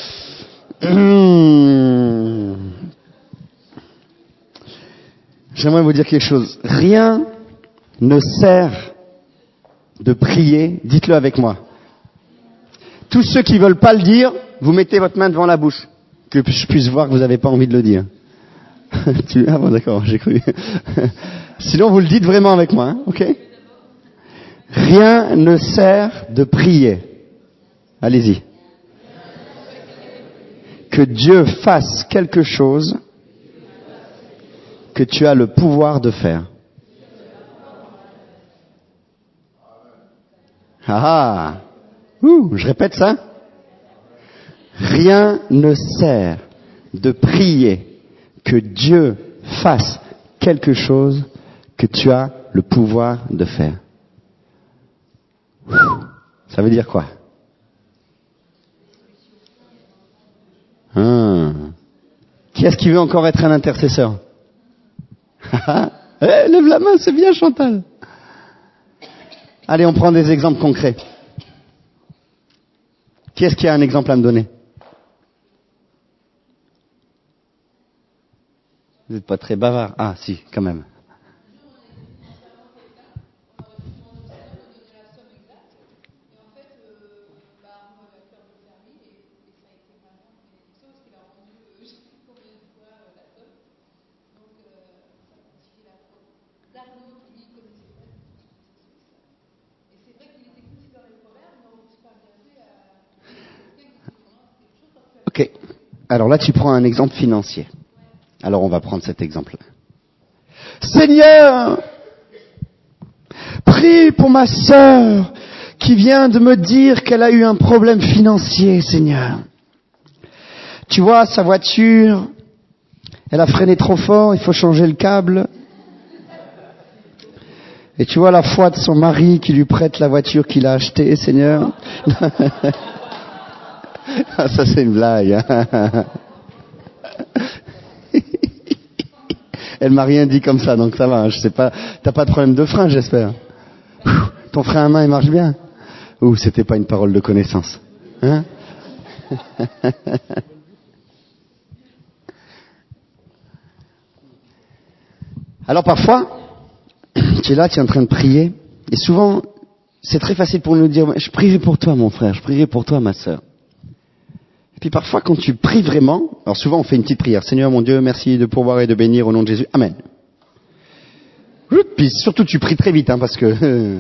[SPEAKER 2] J'aimerais vous dire quelque chose. Rien ne sert de prier, dites-le avec moi. Tous ceux qui veulent pas le dire, vous mettez votre main devant la bouche, que je puisse voir que vous n'avez pas envie de le dire. Ah bon, d'accord, j'ai cru. Sinon, vous le dites vraiment avec moi, hein, ok? Rien ne sert de prier. Allez-y. Que Dieu fasse quelque chose que tu as le pouvoir de faire. Ah, je répète ça. Rien ne sert de prier que Dieu fasse quelque chose que tu as le pouvoir de faire. Ça veut dire quoi? Qui est-ce qui veut encore être un intercesseur?
[SPEAKER 1] Lève la main, c'est bien Chantal. Allez, on prend des exemples concrets. Qui est-ce qui a un exemple à me donner? Vous n'êtes pas très bavard. Ah, si, quand même. Ok. Alors là, tu prends un exemple financier. Alors on va prendre cet exemple-là. Seigneur, prie pour ma sœur qui vient de me dire qu'elle a eu un problème financier, Seigneur. Tu vois, sa voiture, elle a freiné trop fort, il faut changer le câble. Et tu vois la foi de son mari qui lui prête la voiture qu'il a achetée, Seigneur. Ça c'est une blague. Hein. Elle m'a rien dit comme ça, donc ça va. Je sais pas. T'as pas de problème de frein, j'espère. Ton frein à main, il marche bien. Ouh, c'était pas une parole de connaissance. Hein? Alors parfois, tu es là, tu es en train de prier, et souvent, c'est très facile pour nous dire, je prierai pour toi, mon frère, je prierai pour toi, ma sœur. Et puis parfois, quand tu pries vraiment, alors souvent on fait une petite prière. Seigneur, mon Dieu, merci de pourvoir et de bénir au nom de Jésus. Amen. Puis surtout, tu pries très vite, hein, parce que...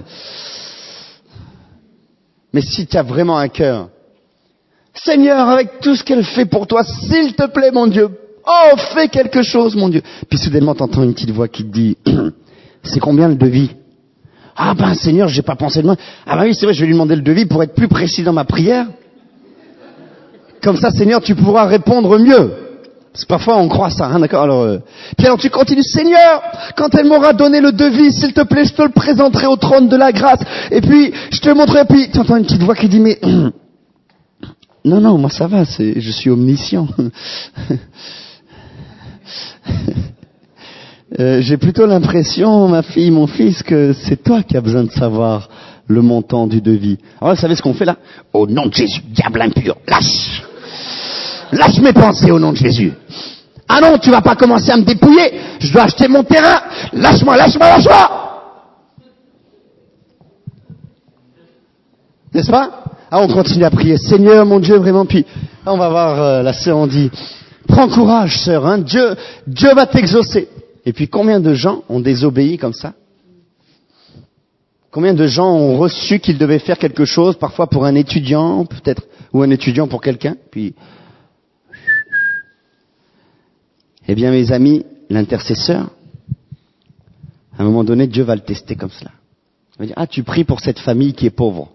[SPEAKER 1] Mais si tu as vraiment un cœur, Seigneur, avec tout ce qu'elle fait pour toi, s'il te plaît, mon Dieu, oh, fais quelque chose, mon Dieu. Puis soudainement, tu entends une petite voix qui te dit, c'est combien le devis? Ah ben, Seigneur, j'ai pas pensé de moi. Ah ben oui, c'est vrai, je vais lui demander le devis pour être plus précis dans ma prière. Comme ça, Seigneur, tu pourras répondre mieux. Parce que parfois, on croit ça, hein, d'accord? Puis alors, tu continues, Seigneur, quand elle m'aura donné le devis, s'il te plaît, je te le présenterai au trône de la grâce. Et puis, je te le montrerai. Puis, tu entends une petite voix qui dit, mais non, moi ça va, je suis omniscient. J'ai plutôt l'impression, ma fille, mon fils, que c'est toi qui as besoin de savoir le montant du devis. Alors, vous savez ce qu'on fait là? Au nom de Jésus, diable impur, lâche! Lâche mes pensées au nom de Jésus. Ah non, tu vas pas commencer à me dépouiller. Je dois acheter mon terrain. Lâche-moi. N'est-ce pas? Ah, on continue à prier. Seigneur, mon Dieu, vraiment. Puis, on va voir la sœur, on dit, prends courage, sœur, hein. Dieu va t'exaucer. Et puis, combien de gens ont désobéi comme ça? Combien de gens ont reçu qu'ils devaient faire quelque chose, parfois pour un étudiant, peut-être, ou un étudiant pour quelqu'un, puis... Eh bien, mes amis, l'intercesseur, à un moment donné, Dieu va le tester comme cela. Il va dire, tu pries pour cette famille qui est pauvre.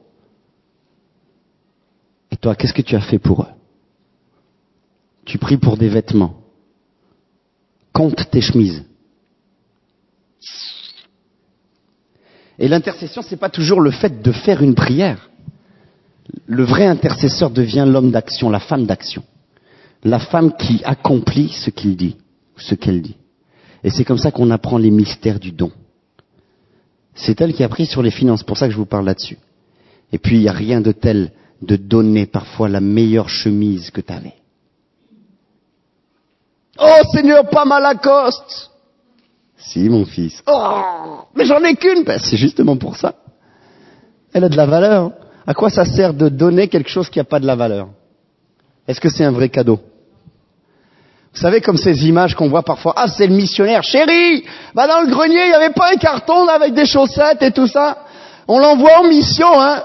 [SPEAKER 1] Et toi, qu'est-ce que tu as fait pour eux? Tu pries pour des vêtements. Compte tes chemises. Et l'intercession, c'est pas toujours le fait de faire une prière. Le vrai intercesseur devient l'homme d'action, la femme d'action. La femme qui accomplit ce qu'il dit, ce qu'elle dit. Et c'est comme ça qu'on apprend les mystères du don. C'est elle qui a pris sur les finances, c'est pour ça que je vous parle là-dessus. Et puis, il n'y a rien de tel de donner parfois la meilleure chemise que tu avais. Oh Seigneur, pas ma Lacoste! Si, mon fils. Oh, mais j'en ai qu'une! Ben, c'est justement pour ça. Elle a de la valeur. À quoi ça sert de donner quelque chose qui n'a pas de la valeur? Est-ce que c'est un vrai cadeau? Vous savez, comme ces images qu'on voit parfois, ah, c'est le missionnaire, chérie, bah dans le grenier, il n'y avait pas un carton là, avec des chaussettes et tout ça. On l'envoie en mission, hein.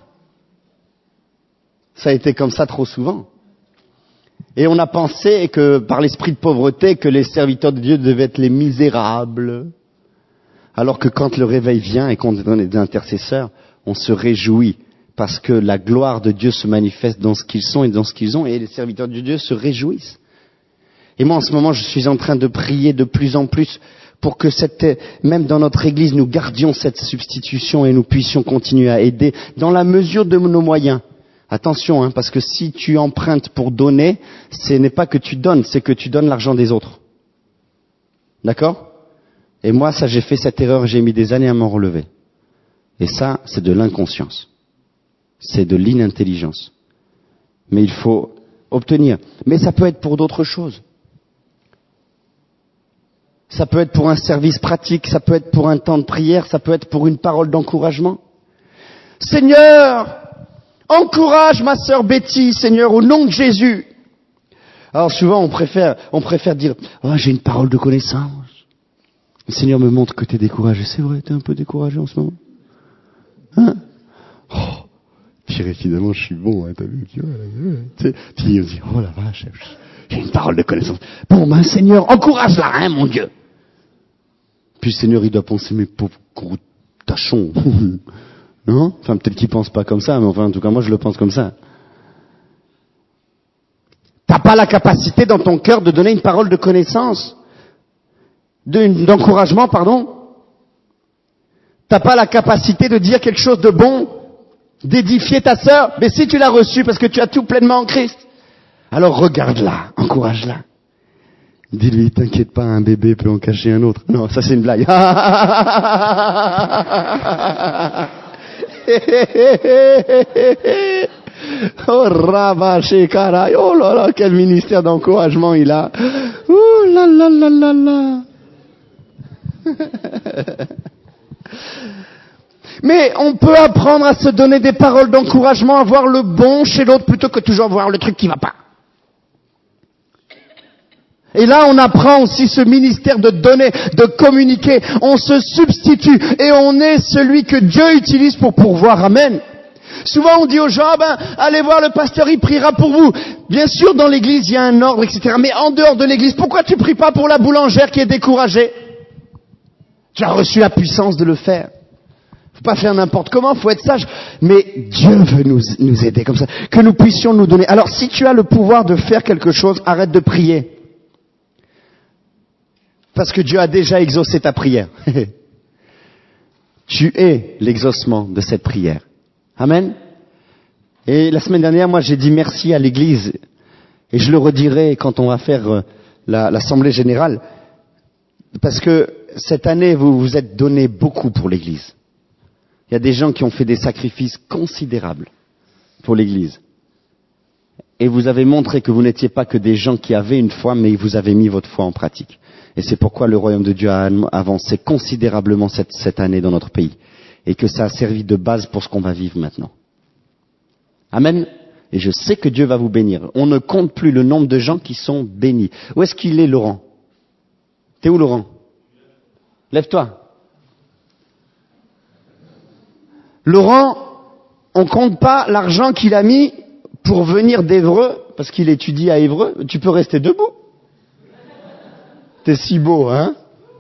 [SPEAKER 1] Ça a été comme ça trop souvent. Et on a pensé que, par l'esprit de pauvreté, que les serviteurs de Dieu devaient être les misérables. Alors que quand le réveil vient et qu'on est des intercesseurs, on se réjouit. Parce que la gloire de Dieu se manifeste dans ce qu'ils sont et dans ce qu'ils ont, et les serviteurs de Dieu se réjouissent. Et moi, en ce moment, je suis en train de prier de plus en plus pour que même dans notre Église, nous gardions cette substitution et nous puissions continuer à aider dans la mesure de nos moyens. Attention, hein, parce que si tu empruntes pour donner, ce n'est pas que tu donnes, c'est que tu donnes l'argent des autres. D'accord?
[SPEAKER 2] Et moi, ça, j'ai fait cette erreur, j'ai mis des années à m'en relever. Et ça, c'est de l'inconscience. C'est de l'inintelligence. Mais il faut obtenir. Mais ça peut être pour d'autres choses. Ça peut être pour un service pratique, ça peut être pour un temps de prière, ça peut être pour une parole d'encouragement. Seigneur, encourage ma sœur Betty, Seigneur, au nom de Jésus. Alors souvent, on préfère dire, oh, j'ai une parole de connaissance. Le Seigneur me montre que tu es découragé. C'est vrai, tu es un peu découragé en ce moment. Hein? Oh, Pierre, finalement, je suis bon, hein, t'as vu, tu dis, oh la vache, j'ai une parole de connaissance. Bon, ben, Seigneur, encourage-la, hein, mon Dieu. Puis le Seigneur, il doit penser, mais pauvre gros tachon. Non? Enfin, peut-être qu'il pense pas comme ça, mais enfin, en tout cas, moi, je le pense comme ça. T'as pas la capacité dans ton cœur de donner une parole de connaissance, d'encouragement, pardon. T'as pas la capacité de dire quelque chose de bon, d'édifier ta sœur, mais si tu l'as reçu parce que tu as tout pleinement en Christ, alors regarde-la, encourage-la. Dis-lui, t'inquiète pas, un bébé peut en cacher un autre. Non, ça c'est une blague. Oh, Ravaché Caray, oh là là, quel ministère d'encouragement il a. Oh là là là là là. Mais on peut apprendre à se donner des paroles d'encouragement, à voir le bon chez l'autre plutôt que toujours voir le truc qui va pas. Et là, on apprend aussi ce ministère de donner, de communiquer. On se substitue et on est celui que Dieu utilise pour pourvoir. Amen. Souvent, on dit aux gens, allez voir le pasteur, il priera pour vous. Bien sûr, dans l'église, il y a un ordre, etc. Mais en dehors de l'église, pourquoi tu pries pas pour la boulangère qui est découragée? Tu as reçu la puissance de le faire. Faut pas faire n'importe comment, faut être sage. Mais Dieu veut nous aider comme ça. Que nous puissions nous donner. Alors, si tu as le pouvoir de faire quelque chose, arrête de prier. Parce que Dieu a déjà exaucé ta prière. Tu es l'exaucement de cette prière. Amen. Et la semaine dernière, moi, j'ai dit merci à l'Église. Et je le redirai quand on va faire l'Assemblée Générale. Parce que cette année, vous vous êtes donné beaucoup pour l'Église. Il y a des gens qui ont fait des sacrifices considérables pour l'Église. Et vous avez montré que vous n'étiez pas que des gens qui avaient une foi, mais vous avez mis votre foi en pratique. Et c'est pourquoi le royaume de Dieu a avancé considérablement cette année dans notre pays. Et que ça a servi de base pour ce qu'on va vivre maintenant. Amen. Et je sais que Dieu va vous bénir. On ne compte plus le nombre de gens qui sont bénis. Où est-ce qu'il est, Laurent? T'es où, Laurent? Lève-toi. Laurent, on compte pas l'argent qu'il a mis pour venir d'Évreux, parce qu'il étudie à Évreux. Tu peux rester debout. T'es si beau, hein?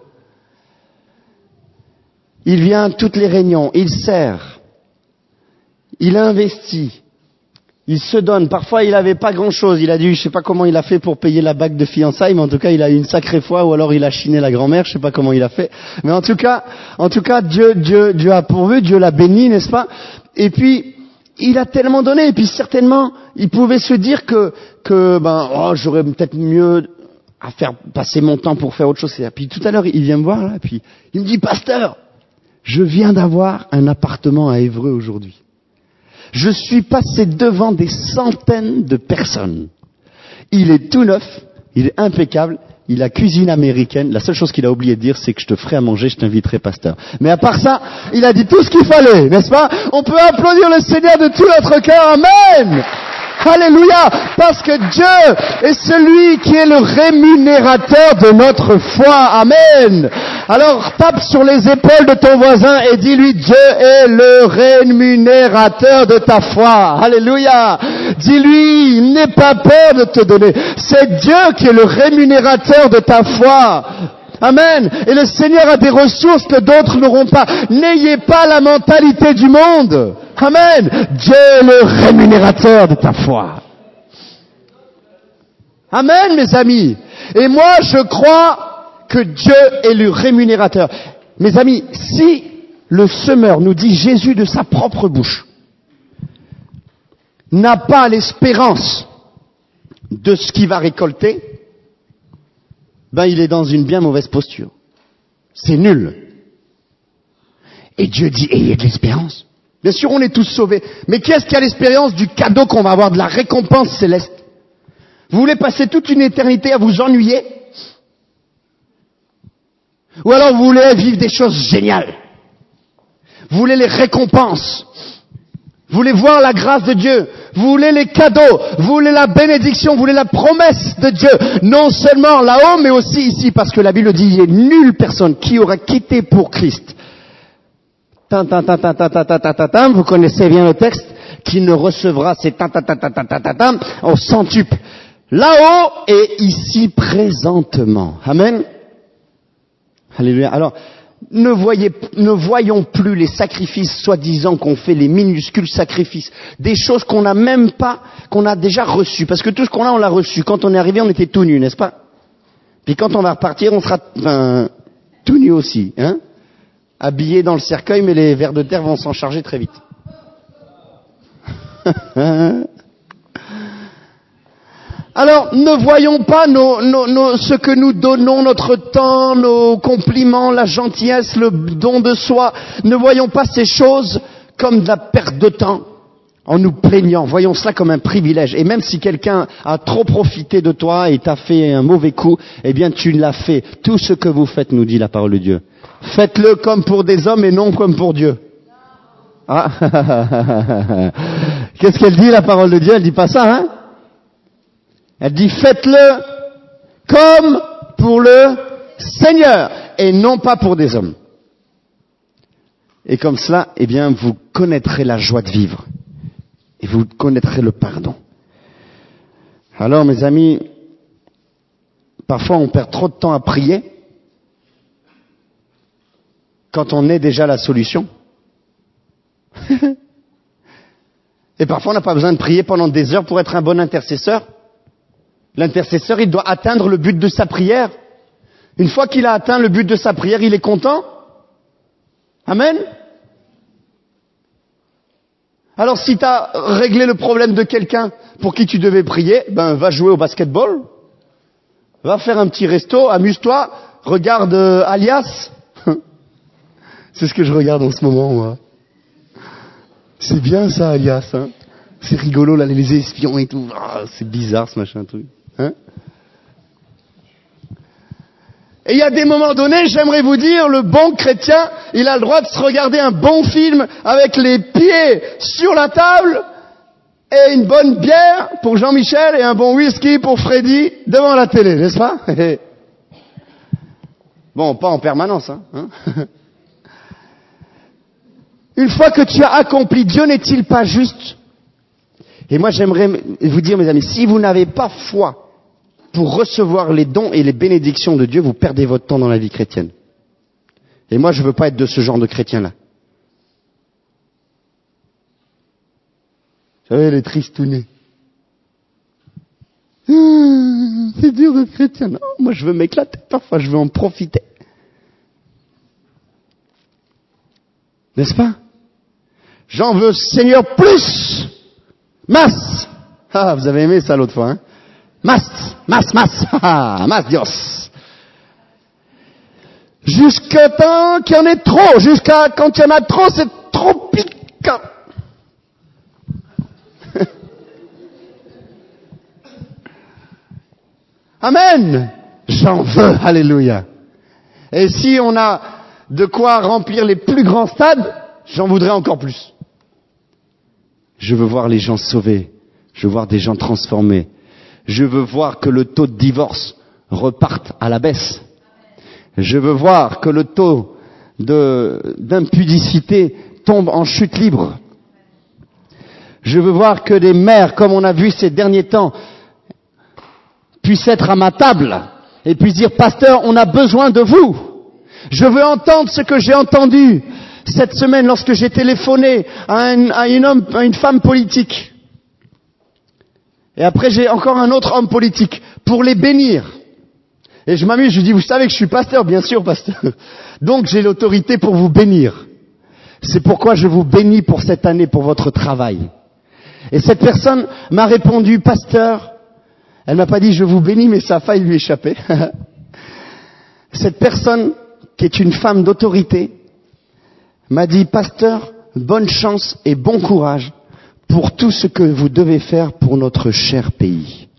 [SPEAKER 2] Il vient à toutes les réunions, il sert, il investit, il se donne. Parfois, il n'avait pas grand-chose. Il a dû, je sais pas comment il a fait pour payer la bague de fiançailles, mais en tout cas, il a eu une sacrée foi, ou alors il a chiné la grand-mère, je sais pas comment il a fait. Mais en tout cas, Dieu a pourvu, Dieu l'a béni, n'est-ce pas? Et puis, il a tellement donné, et puis certainement, il pouvait se dire que j'aurais peut-être mieux à faire passer mon temps pour faire autre chose. Et puis tout à l'heure, il vient me voir, là, puis il me dit, pasteur, je viens d'avoir un appartement à Évreux aujourd'hui. Je suis passé devant des centaines de personnes. Il est tout neuf, il est impeccable, il a cuisine américaine. La seule chose qu'il a oublié de dire, c'est que je te ferai à manger, je t'inviterai, pasteur. Mais à part ça, il a dit tout ce qu'il fallait, n'est-ce pas? On peut applaudir le Seigneur de tout notre cœur. Amen! Alléluia! Parce que Dieu est celui qui est le rémunérateur de notre foi. Amen! Alors tape sur les épaules de ton voisin et dis-lui, Dieu est le rémunérateur de ta foi. Alléluia! Dis-lui, n'aie pas peur de te donner. C'est Dieu qui est le rémunérateur de ta foi. Amen. Et le Seigneur a des ressources que d'autres n'auront pas. N'ayez pas la mentalité du monde. Amen. Dieu est le rémunérateur de ta foi. Amen, mes amis. Et moi, je crois que Dieu est le rémunérateur. Mes amis, si le semeur nous dit Jésus de sa propre bouche n'a pas l'espérance de ce qu'il va récolter, il est dans une bien mauvaise posture. C'est nul. Et Dieu dit, ayez de l'espérance. Bien sûr, on est tous sauvés. Mais qui est-ce qui a l'espérance du cadeau qu'on va avoir, de la récompense céleste? Vous voulez passer toute une éternité à vous ennuyer? Ou alors vous voulez vivre des choses géniales? Vous voulez les récompenses? Vous voulez voir la grâce de Dieu? Vous voulez les cadeaux? Vous voulez la bénédiction? Vous voulez la promesse de Dieu? Non seulement là-haut, mais aussi ici, parce que la Bible dit, il n'y a nulle personne qui aura quitté pour Christ. Vous connaissez bien le texte, qui ne recevra ces au centuple. Là-haut et ici présentement. Amen. Alléluia. Alors, ne voyons plus les sacrifices soi-disant qu'on fait, les minuscules sacrifices, des choses qu'on n'a même pas, qu'on a déjà reçues. Parce que tout ce qu'on a, on l'a reçu. Quand on est arrivé, on était tout nu, n'est-ce pas? Puis quand on va repartir, on sera tout nu aussi, hein? Habillé dans le cercueil, mais les vers de terre vont s'en charger très vite. Alors, ne voyons pas ce que nous donnons, notre temps, nos compliments, la gentillesse, le don de soi. Ne voyons pas ces choses comme de la perte de temps en nous plaignant. Voyons cela comme un privilège. Et même si quelqu'un a trop profité de toi et t'a fait un mauvais coup, eh bien tu l'as fait. Tout ce que vous faites, nous dit la parole de Dieu. Faites-le comme pour des hommes et non comme pour Dieu. Ah. Qu'est-ce qu'elle dit, la parole de Dieu? Elle dit pas ça, hein? Elle dit, faites-le comme pour le Seigneur et non pas pour des hommes. Et comme cela, eh bien, vous connaîtrez la joie de vivre. Et vous connaîtrez le pardon. Alors, mes amis, parfois on perd trop de temps à prier quand on est déjà la solution. Et parfois on n'a pas besoin de prier pendant des heures pour être un bon intercesseur. L'intercesseur, il doit atteindre le but de sa prière. Une fois qu'il a atteint le but de sa prière, il est content. Amen. Alors si tu as réglé le problème de quelqu'un pour qui tu devais prier, va jouer au basketball, va faire un petit resto, amuse-toi, regarde Alias. C'est ce que je regarde en ce moment, moi. C'est bien ça, Alias, hein. C'est rigolo, là, les espions et tout. Ah, c'est bizarre, ce machin truc. Hein? Et il y a des moments donnés, j'aimerais vous dire, le bon chrétien, il a le droit de se regarder un bon film avec les pieds sur la table et une bonne bière pour Jean-Michel et un bon whisky pour Freddy devant la télé, n'est-ce pas? Bon, pas en permanence, hein. Une fois que tu as accompli, Dieu n'est-il pas juste? Et moi, j'aimerais vous dire, mes amis, si vous n'avez pas foi pour recevoir les dons et les bénédictions de Dieu, vous perdez votre temps dans la vie chrétienne. Et moi, je veux pas être de ce genre de chrétien-là. Vous savez, les tristounés. C'est dur d'être chrétien. Non, moi, je veux m'éclater. Parfois, je veux en profiter. N'est-ce pas? J'en veux, Seigneur, plus! Mas! Ah, vous avez aimé ça l'autre fois, hein? Mas! Mas Dios! Jusqu'à temps qu'il y en ait trop, jusqu'à quand il y en a trop, c'est trop piquant. Amen! J'en veux, alléluia. Et si on a de quoi remplir les plus grands stades, j'en voudrais encore plus. Je veux voir les gens sauvés. Je veux voir des gens transformés. Je veux voir que le taux de divorce reparte à la baisse. Je veux voir que le taux d'impudicité tombe en chute libre. Je veux voir que des mères, comme on a vu ces derniers temps, puissent être à ma table et puissent dire, pasteur, on a besoin de vous. Je veux entendre ce que j'ai entendu cette semaine lorsque j'ai téléphoné à une femme politique. Et après j'ai encore un autre homme politique pour les bénir. Et je m'amuse, je dis, vous savez que je suis pasteur, bien sûr pasteur. Donc j'ai l'autorité pour vous bénir. C'est pourquoi je vous bénis pour cette année, pour votre travail. Et cette personne m'a répondu, pasteur, elle m'a pas dit je vous bénis, mais ça a failli lui échapper. Cette personne qui est une femme d'autorité, m'a dit, pasteur, bonne chance et bon courage pour tout ce que vous devez faire pour notre cher pays.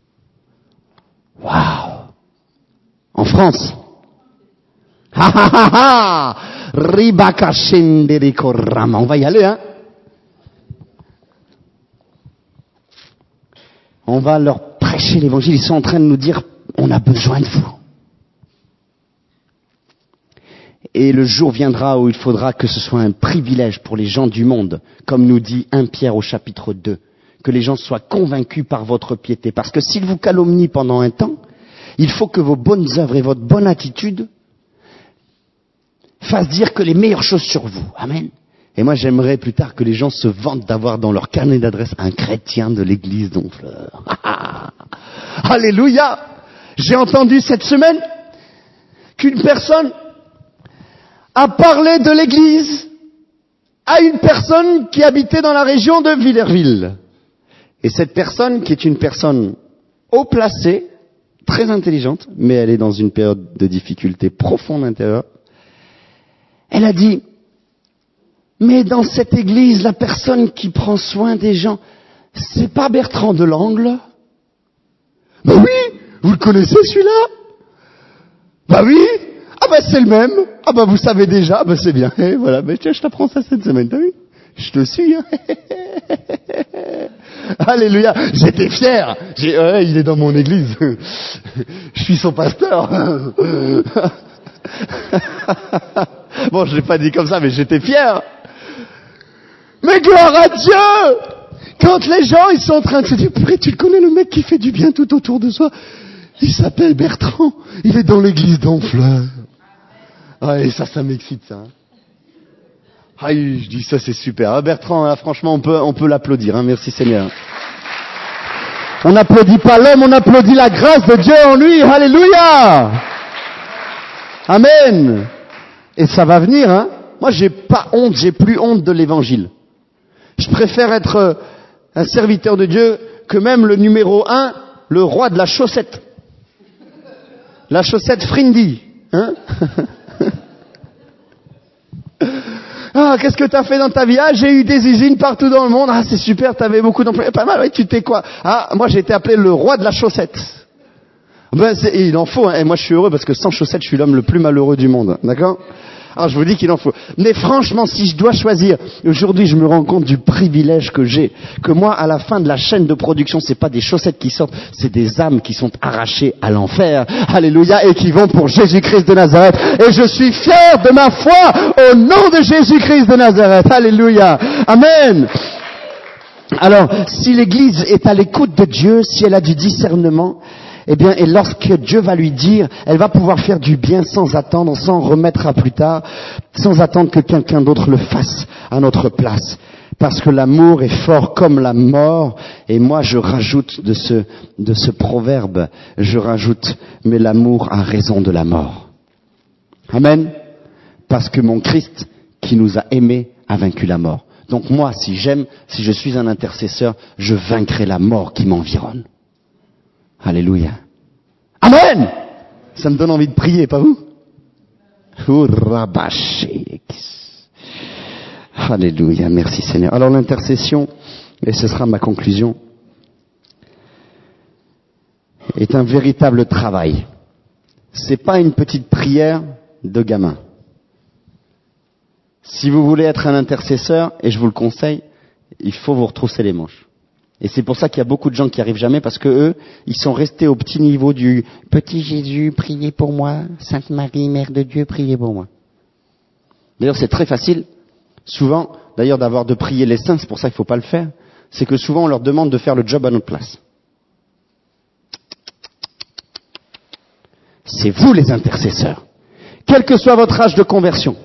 [SPEAKER 2] Waouh! En France. Ha ha ha ha! Ribaka shenderiko rama. On va y aller, hein? On va leur prêcher l'évangile. Ils sont en train de nous dire, on a besoin de vous. Et le jour viendra où il faudra que ce soit un privilège pour les gens du monde, comme nous dit 1 Pierre au chapitre 2, que les gens soient convaincus par votre piété. Parce que s'ils vous calomnient pendant un temps, il faut que vos bonnes œuvres et votre bonne attitude fassent dire que les meilleures choses sur vous. Amen. Et moi, j'aimerais plus tard que les gens se vantent d'avoir dans leur carnet d'adresse un chrétien de l'église d'Honfleur. Alléluia! J'ai entendu cette semaine qu'une personne a parlé de l'église à une personne qui habitait dans la région de Villerville. Et cette personne, qui est une personne haut placée, très intelligente, mais elle est dans une période de difficulté profonde intérieure, elle a dit, mais dans cette église, la personne qui prend soin des gens, c'est pas Bertrand Delangle? Ben oui, vous le connaissez celui-là? Ben oui, ah ben c'est le même, ah ben vous savez déjà, ben c'est bien, et voilà, ben tiens, je t'apprends ça cette semaine, t'as vu? Je te suis, hein. Alléluia, j'étais fier, ouais, il est dans mon église, je suis son pasteur. Bon, je l'ai pas dit comme ça, mais j'étais fier. Mais gloire à Dieu! Quand les gens, ils sont en train de se dire, purée, tu le connais, le mec qui fait du bien tout autour de soi? Il s'appelle Bertrand. Il est dans l'église d'Honfleur. Ah, et ça m'excite, ça. Hein. Ah, je dis ça, c'est super. Ah, Bertrand, là, franchement, on peut l'applaudir, hein. Merci Seigneur. On n'applaudit pas l'homme, on applaudit la grâce de Dieu en lui. Alléluia! Amen! Et ça va venir, hein. Moi, j'ai pas honte, j'ai plus honte de l'évangile. Je préfère être un serviteur de Dieu que même le numéro 1, le roi de la chaussette. La chaussette Frindy. Hein? Ah, qu'est-ce que t'as fait dans ta vie? Ah, j'ai eu des usines partout dans le monde. Ah, c'est super, t'avais beaucoup d'employés. Pas mal, oui, tu t'es quoi? Ah, moi j'ai été appelé le roi de la chaussette. Ben, il en faut, hein. Et moi je suis heureux parce que sans chaussettes, je suis l'homme le plus malheureux du monde. D'accord? Alors je vous dis qu'il en faut. Mais franchement, si je dois choisir, aujourd'hui je me rends compte du privilège que j'ai. Que moi, à la fin de la chaîne de production, c'est pas des chaussettes qui sortent, c'est des âmes qui sont arrachées à l'enfer. Alléluia, et qui vont pour Jésus-Christ de Nazareth. Et je suis fier de ma foi au nom de Jésus-Christ de Nazareth. Alléluia. Amen. Alors, si l'Église est à l'écoute de Dieu, si elle a du discernement, eh bien, et lorsque Dieu va lui dire, elle va pouvoir faire du bien sans attendre, sans remettre à plus tard, sans attendre que quelqu'un d'autre le fasse à notre place. Parce que l'amour est fort comme la mort, et moi je rajoute de ce proverbe, je rajoute, mais l'amour a raison de la mort. Amen. Parce que mon Christ, qui nous a aimés, a vaincu la mort. Donc moi, si je suis un intercesseur, je vaincrai la mort qui m'environne. Alléluia. Amen! Ça me donne envie de prier, pas vous? Alléluia, merci Seigneur. Alors l'intercession, et ce sera ma conclusion, est un véritable travail. C'est pas une petite prière de gamin. Si vous voulez être un intercesseur, et je vous le conseille, il faut vous retrousser les manches. Et c'est pour ça qu'il y a beaucoup de gens qui n'y arrivent jamais, parce que eux, ils sont restés au petit niveau du « Petit Jésus, priez pour moi. Sainte Marie, Mère de Dieu, priez pour moi. » D'ailleurs, c'est très facile, souvent, d'ailleurs, d'avoir de prier les saints, c'est pour ça qu'il ne faut pas le faire, c'est que souvent on leur demande de faire le job à notre place. C'est vous les intercesseurs, quel que soit votre âge de conversion.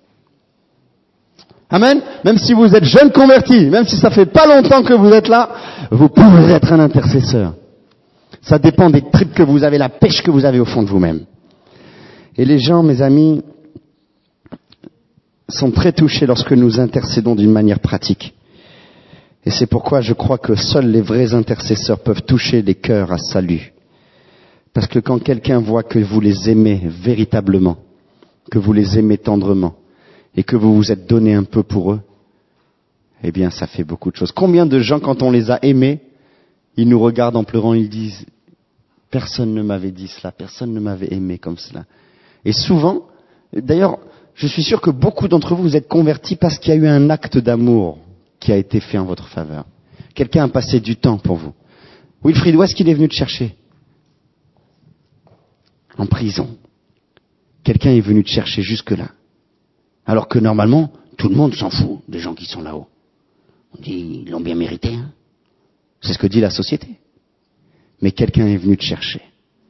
[SPEAKER 2] Amen. Même si vous êtes jeune converti, même si ça fait pas longtemps que vous êtes là, vous pouvez être un intercesseur. Ça dépend des tripes que vous avez, la pêche que vous avez au fond de vous-même. Et les gens, mes amis, sont très touchés lorsque nous intercédons d'une manière pratique. Et c'est pourquoi je crois que seuls les vrais intercesseurs peuvent toucher les cœurs à salut. Parce que quand quelqu'un voit que vous les aimez véritablement, que vous les aimez tendrement et que vous vous êtes donné un peu pour eux, eh bien, ça fait beaucoup de choses. Combien de gens, quand on les a aimés, ils nous regardent en pleurant, ils disent « Personne ne m'avait dit cela, personne ne m'avait aimé comme cela. » Et souvent, d'ailleurs, je suis sûr que beaucoup d'entre vous, vous êtes convertis parce qu'il y a eu un acte d'amour qui a été fait en votre faveur. Quelqu'un a passé du temps pour vous. Wilfried, où est-ce qu'il est venu te chercher? En prison. Quelqu'un est venu te chercher jusque-là. Alors que normalement, tout le monde s'en fout des gens qui sont là-haut. On dit, ils l'ont bien mérité. Hein, c'est ce que dit la société. Mais quelqu'un est venu te chercher.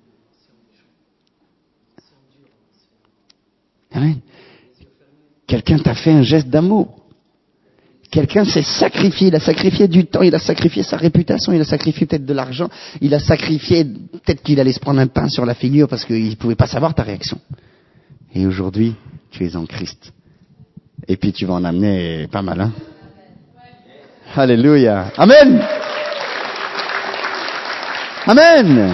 [SPEAKER 2] Amen. Quelqu'un t'a fait un geste d'amour. Quelqu'un s'est sacrifié, il a sacrifié du temps, il a sacrifié sa réputation, il a sacrifié peut-être de l'argent, il a sacrifié peut-être qu'il allait se prendre un pain sur la figure parce qu'il ne pouvait pas savoir ta réaction. Et aujourd'hui, tu es en Christ. Et puis tu vas en amener pas mal, hein? Alléluia. Amen. Amen.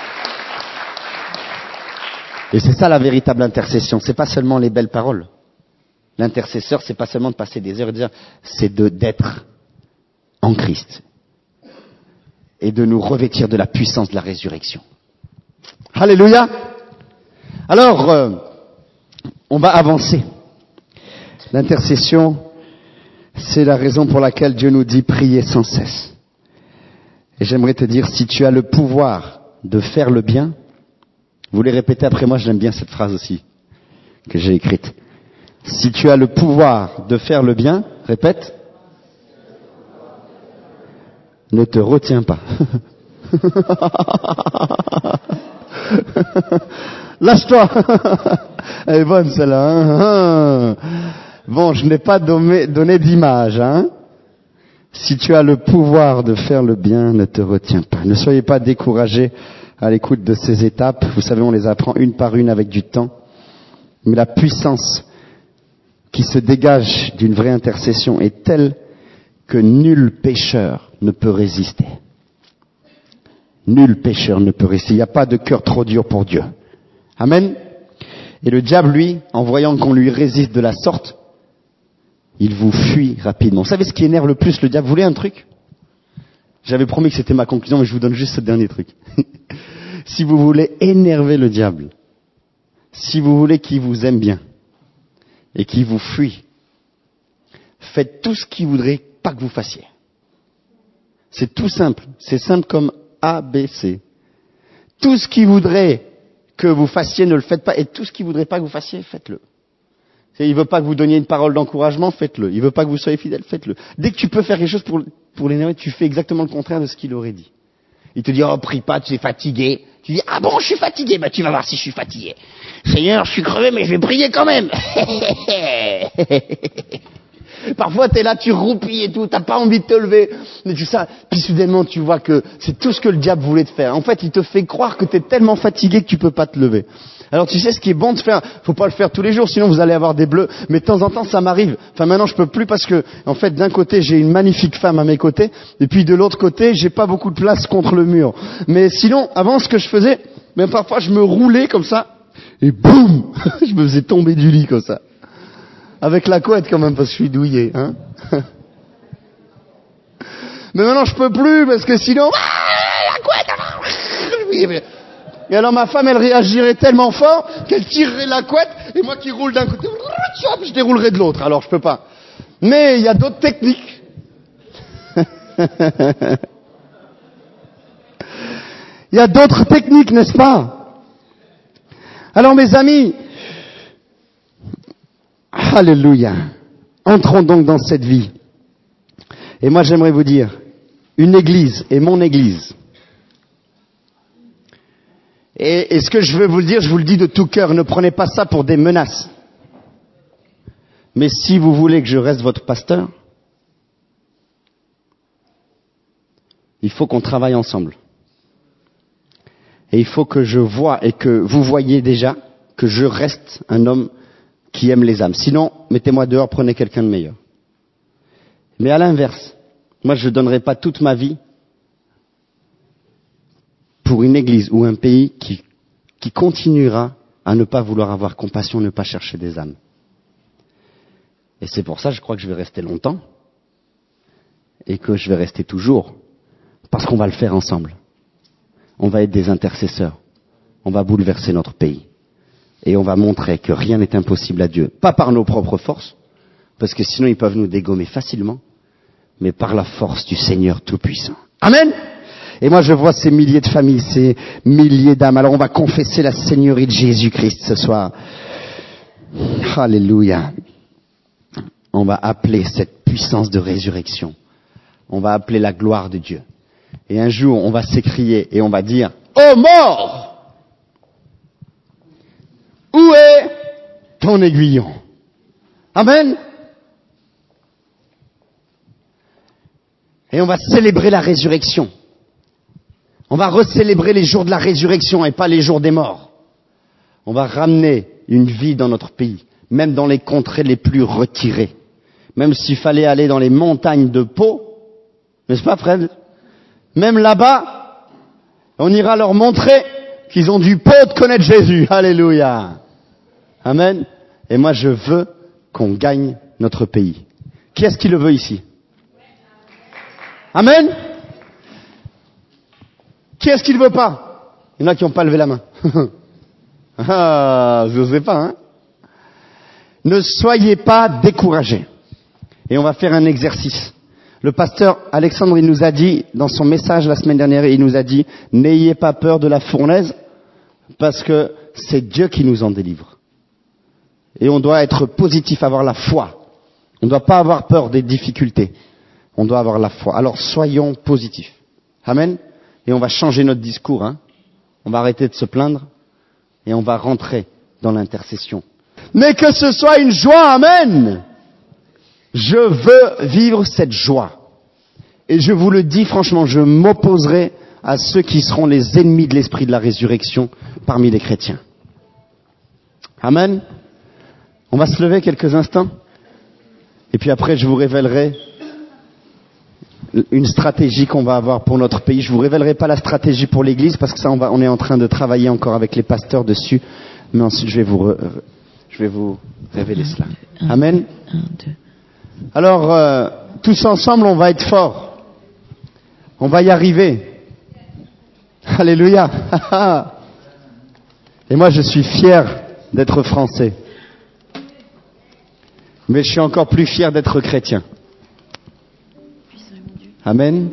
[SPEAKER 2] Et c'est ça la véritable intercession. C'est pas seulement les belles paroles. L'intercesseur, c'est pas seulement de passer des heures et de dire, c'est d'être en Christ. Et de nous revêtir de la puissance de la résurrection. Alléluia. Alors, on va avancer. L'intercession, c'est la raison pour laquelle Dieu nous dit prier sans cesse. Et j'aimerais te dire, si tu as le pouvoir de faire le bien, vous les répétez après moi, j'aime bien cette phrase aussi, que j'ai écrite. Si tu as le pouvoir de faire le bien, répète, ne te retiens pas. Lâche-toi. Elle est bonne celle-là. Hein. Bon, je n'ai pas donné d'image. Hein. Si tu as le pouvoir de faire le bien, ne te retiens pas. Ne soyez pas découragés à l'écoute de ces étapes. Vous savez, on les apprend une par une avec du temps. Mais la puissance qui se dégage d'une vraie intercession est telle que nul pécheur ne peut résister. Nul pécheur ne peut résister. Il n'y a pas de cœur trop dur pour Dieu. Amen. Et le diable, lui, en voyant qu'on lui résiste de la sorte, il vous fuit rapidement. Vous savez ce qui énerve le plus le diable? Vous voulez un truc? J'avais promis que c'était ma conclusion, mais je vous donne juste ce dernier truc. Si vous voulez énerver le diable, si vous voulez qu'il vous aime bien, et qu'il vous fuit, faites tout ce qu'il voudrait pas que vous fassiez. C'est tout simple. C'est simple comme A, B, C. Tout ce qu'il voudrait que vous fassiez, ne le faites pas. Et tout ce qu'il voudrait pas que vous fassiez, faites-le. Il veut pas que vous donniez une parole d'encouragement, faites-le. Il veut pas que vous soyez fidèle, faites-le. Dès que tu peux faire quelque chose pour l'énerver, tu fais exactement le contraire de ce qu'il aurait dit. Il te dit, oh, prie pas, tu es fatigué. Tu dis, ah bon, je suis fatigué. Bah, tu vas voir si je suis fatigué. Seigneur, je suis crevé, mais je vais prier quand même. Parfois, t'es là, tu roupilles et tout, t'as pas envie de te lever. Mais tout ça, puis soudainement, tu vois que c'est tout ce que le diable voulait te faire. En fait, il te fait croire que t'es tellement fatigué que tu peux pas te lever. Alors, tu sais ce qui est bon de faire, faut pas le faire tous les jours, sinon vous allez avoir des bleus. Mais de temps en temps, ça m'arrive. Enfin, maintenant, je peux plus parce que, en fait, d'un côté, j'ai une magnifique femme à mes côtés, et puis de l'autre côté, j'ai pas beaucoup de place contre le mur. Mais sinon, avant, ce que je faisais, même parfois, je me roulais comme ça, et boum, je me faisais tomber du lit comme ça. Avec la couette quand même, parce que je suis douillé. Hein. Mais maintenant, je peux plus, parce que sinon, la couette. Et alors ma femme, elle réagirait tellement fort qu'elle tirerait la couette, et moi qui roule d'un côté, je déroulerai de l'autre. Alors je peux pas. Mais il y a d'autres techniques. Il y a d'autres techniques, n'est-ce pas? Alors mes amis, alléluia, entrons donc dans cette vie. Et moi j'aimerais vous dire, une église est mon église. Et ce que je veux vous le dire, je vous le dis de tout cœur, ne prenez pas ça pour des menaces. Mais si vous voulez que je reste votre pasteur, il faut qu'on travaille ensemble. Et il faut que je voie et que vous voyez déjà que je reste un homme qui aime les âmes. Sinon, mettez-moi dehors, prenez quelqu'un de meilleur. Mais à l'inverse, moi je ne donnerai pas toute ma vie pour une église ou un pays qui continuera à ne pas vouloir avoir compassion, ne pas chercher des âmes. Et c'est pour ça, je crois que je vais rester longtemps et que je vais rester toujours, parce qu'on va le faire ensemble. On va être des intercesseurs. On va bouleverser notre pays. Et on va montrer que rien n'est impossible à Dieu. Pas par nos propres forces, parce que sinon ils peuvent nous dégommer facilement, mais par la force du Seigneur Tout-Puissant. Amen. Et moi je vois ces milliers de familles, ces milliers d'âmes. Alors on va confesser la Seigneurie de Jésus-Christ ce soir. Alléluia. On va appeler cette puissance de résurrection. On va appeler la gloire de Dieu. Et un jour on va s'écrier et on va dire « Ô mort, où est ton aiguillon ?» Amen. Et on va célébrer la résurrection. On va recélébrer les jours de la résurrection et pas les jours des morts. On va ramener une vie dans notre pays, même dans les contrées les plus retirées. Même s'il fallait aller dans les montagnes de Pau, n'est-ce pas Fred? Même là-bas, on ira leur montrer qu'ils ont du pot de connaître Jésus. Alléluia. Amen. Et moi je veux qu'on gagne notre pays. Qui est-ce qui le veut ici? Amen. Qui est-ce qui ne veut pas? Il y en a qui n'ont pas levé la main. Ah, je ne sais pas, hein. Ne soyez pas découragés. Et on va faire un exercice. Le pasteur Alexandre, il nous a dit, dans son message la semaine dernière, il nous a dit, n'ayez pas peur de la fournaise, parce que c'est Dieu qui nous en délivre. Et on doit être positif, avoir la foi. On ne doit pas avoir peur des difficultés. On doit avoir la foi. Alors soyons positifs. Amen. Et on va changer notre discours. Hein. On va arrêter de se plaindre et on va rentrer dans l'intercession. Mais que ce soit une joie. Amen. Je veux vivre cette joie. Et je vous le dis franchement, je m'opposerai à ceux qui seront les ennemis de l'esprit de la résurrection parmi les chrétiens. Amen. On va se lever quelques instants. Et puis après, je vous révélerai une stratégie qu'on va avoir pour notre pays. Je vous révélerai pas la stratégie pour l'Église parce que ça, on est en train de travailler encore avec les pasteurs dessus. Mais ensuite, je vais vous révéler cela. Amen. Alors, tous ensemble, on va être forts. On va y arriver. Alléluia. Et moi, je suis fier d'être français. Mais je suis encore plus fier d'être chrétien. Amen.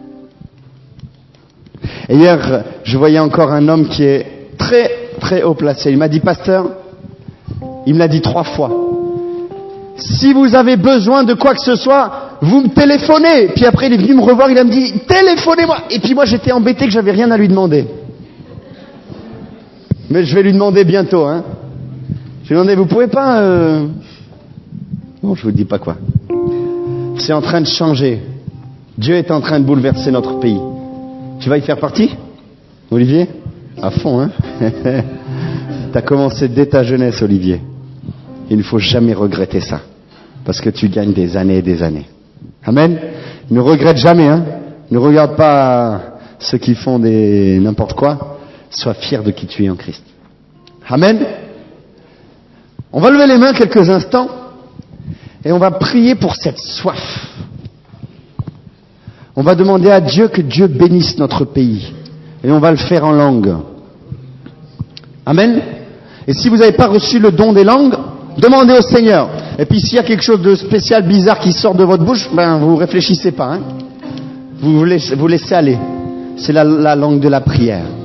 [SPEAKER 2] Et hier, je voyais encore un homme qui est très, très haut placé. Il m'a dit, pasteur, il me l'a dit 3 fois. Si vous avez besoin de quoi que ce soit, vous me téléphonez. Puis après, il est venu me revoir, il a me dit, téléphonez-moi. Et puis moi, j'étais embêté que j'avais rien à lui demander. Mais je vais lui demander bientôt, hein. Je lui ai demandé, vous pouvez pas... Bon, je vous dis pas quoi. C'est en train de changer. Dieu est en train de bouleverser notre pays. Tu vas y faire partie, Olivier? À fond, hein. T'as commencé dès ta jeunesse, Olivier. Il ne faut jamais regretter ça. Parce que tu gagnes des années et des années. Amen. Ne regrette jamais, hein. Ne regarde pas ceux qui font n'importe quoi. Sois fier de qui tu es en Christ. Amen. On va lever les mains quelques instants. Et on va prier pour cette soif. On va demander à Dieu que Dieu bénisse notre pays. Et on va le faire en langue. Amen. Et si vous n'avez pas reçu le don des langues, demandez au Seigneur. Et puis s'il y a quelque chose de spécial, bizarre qui sort de votre bouche, vous réfléchissez pas. Hein. Vous laissez aller. C'est la langue de la prière.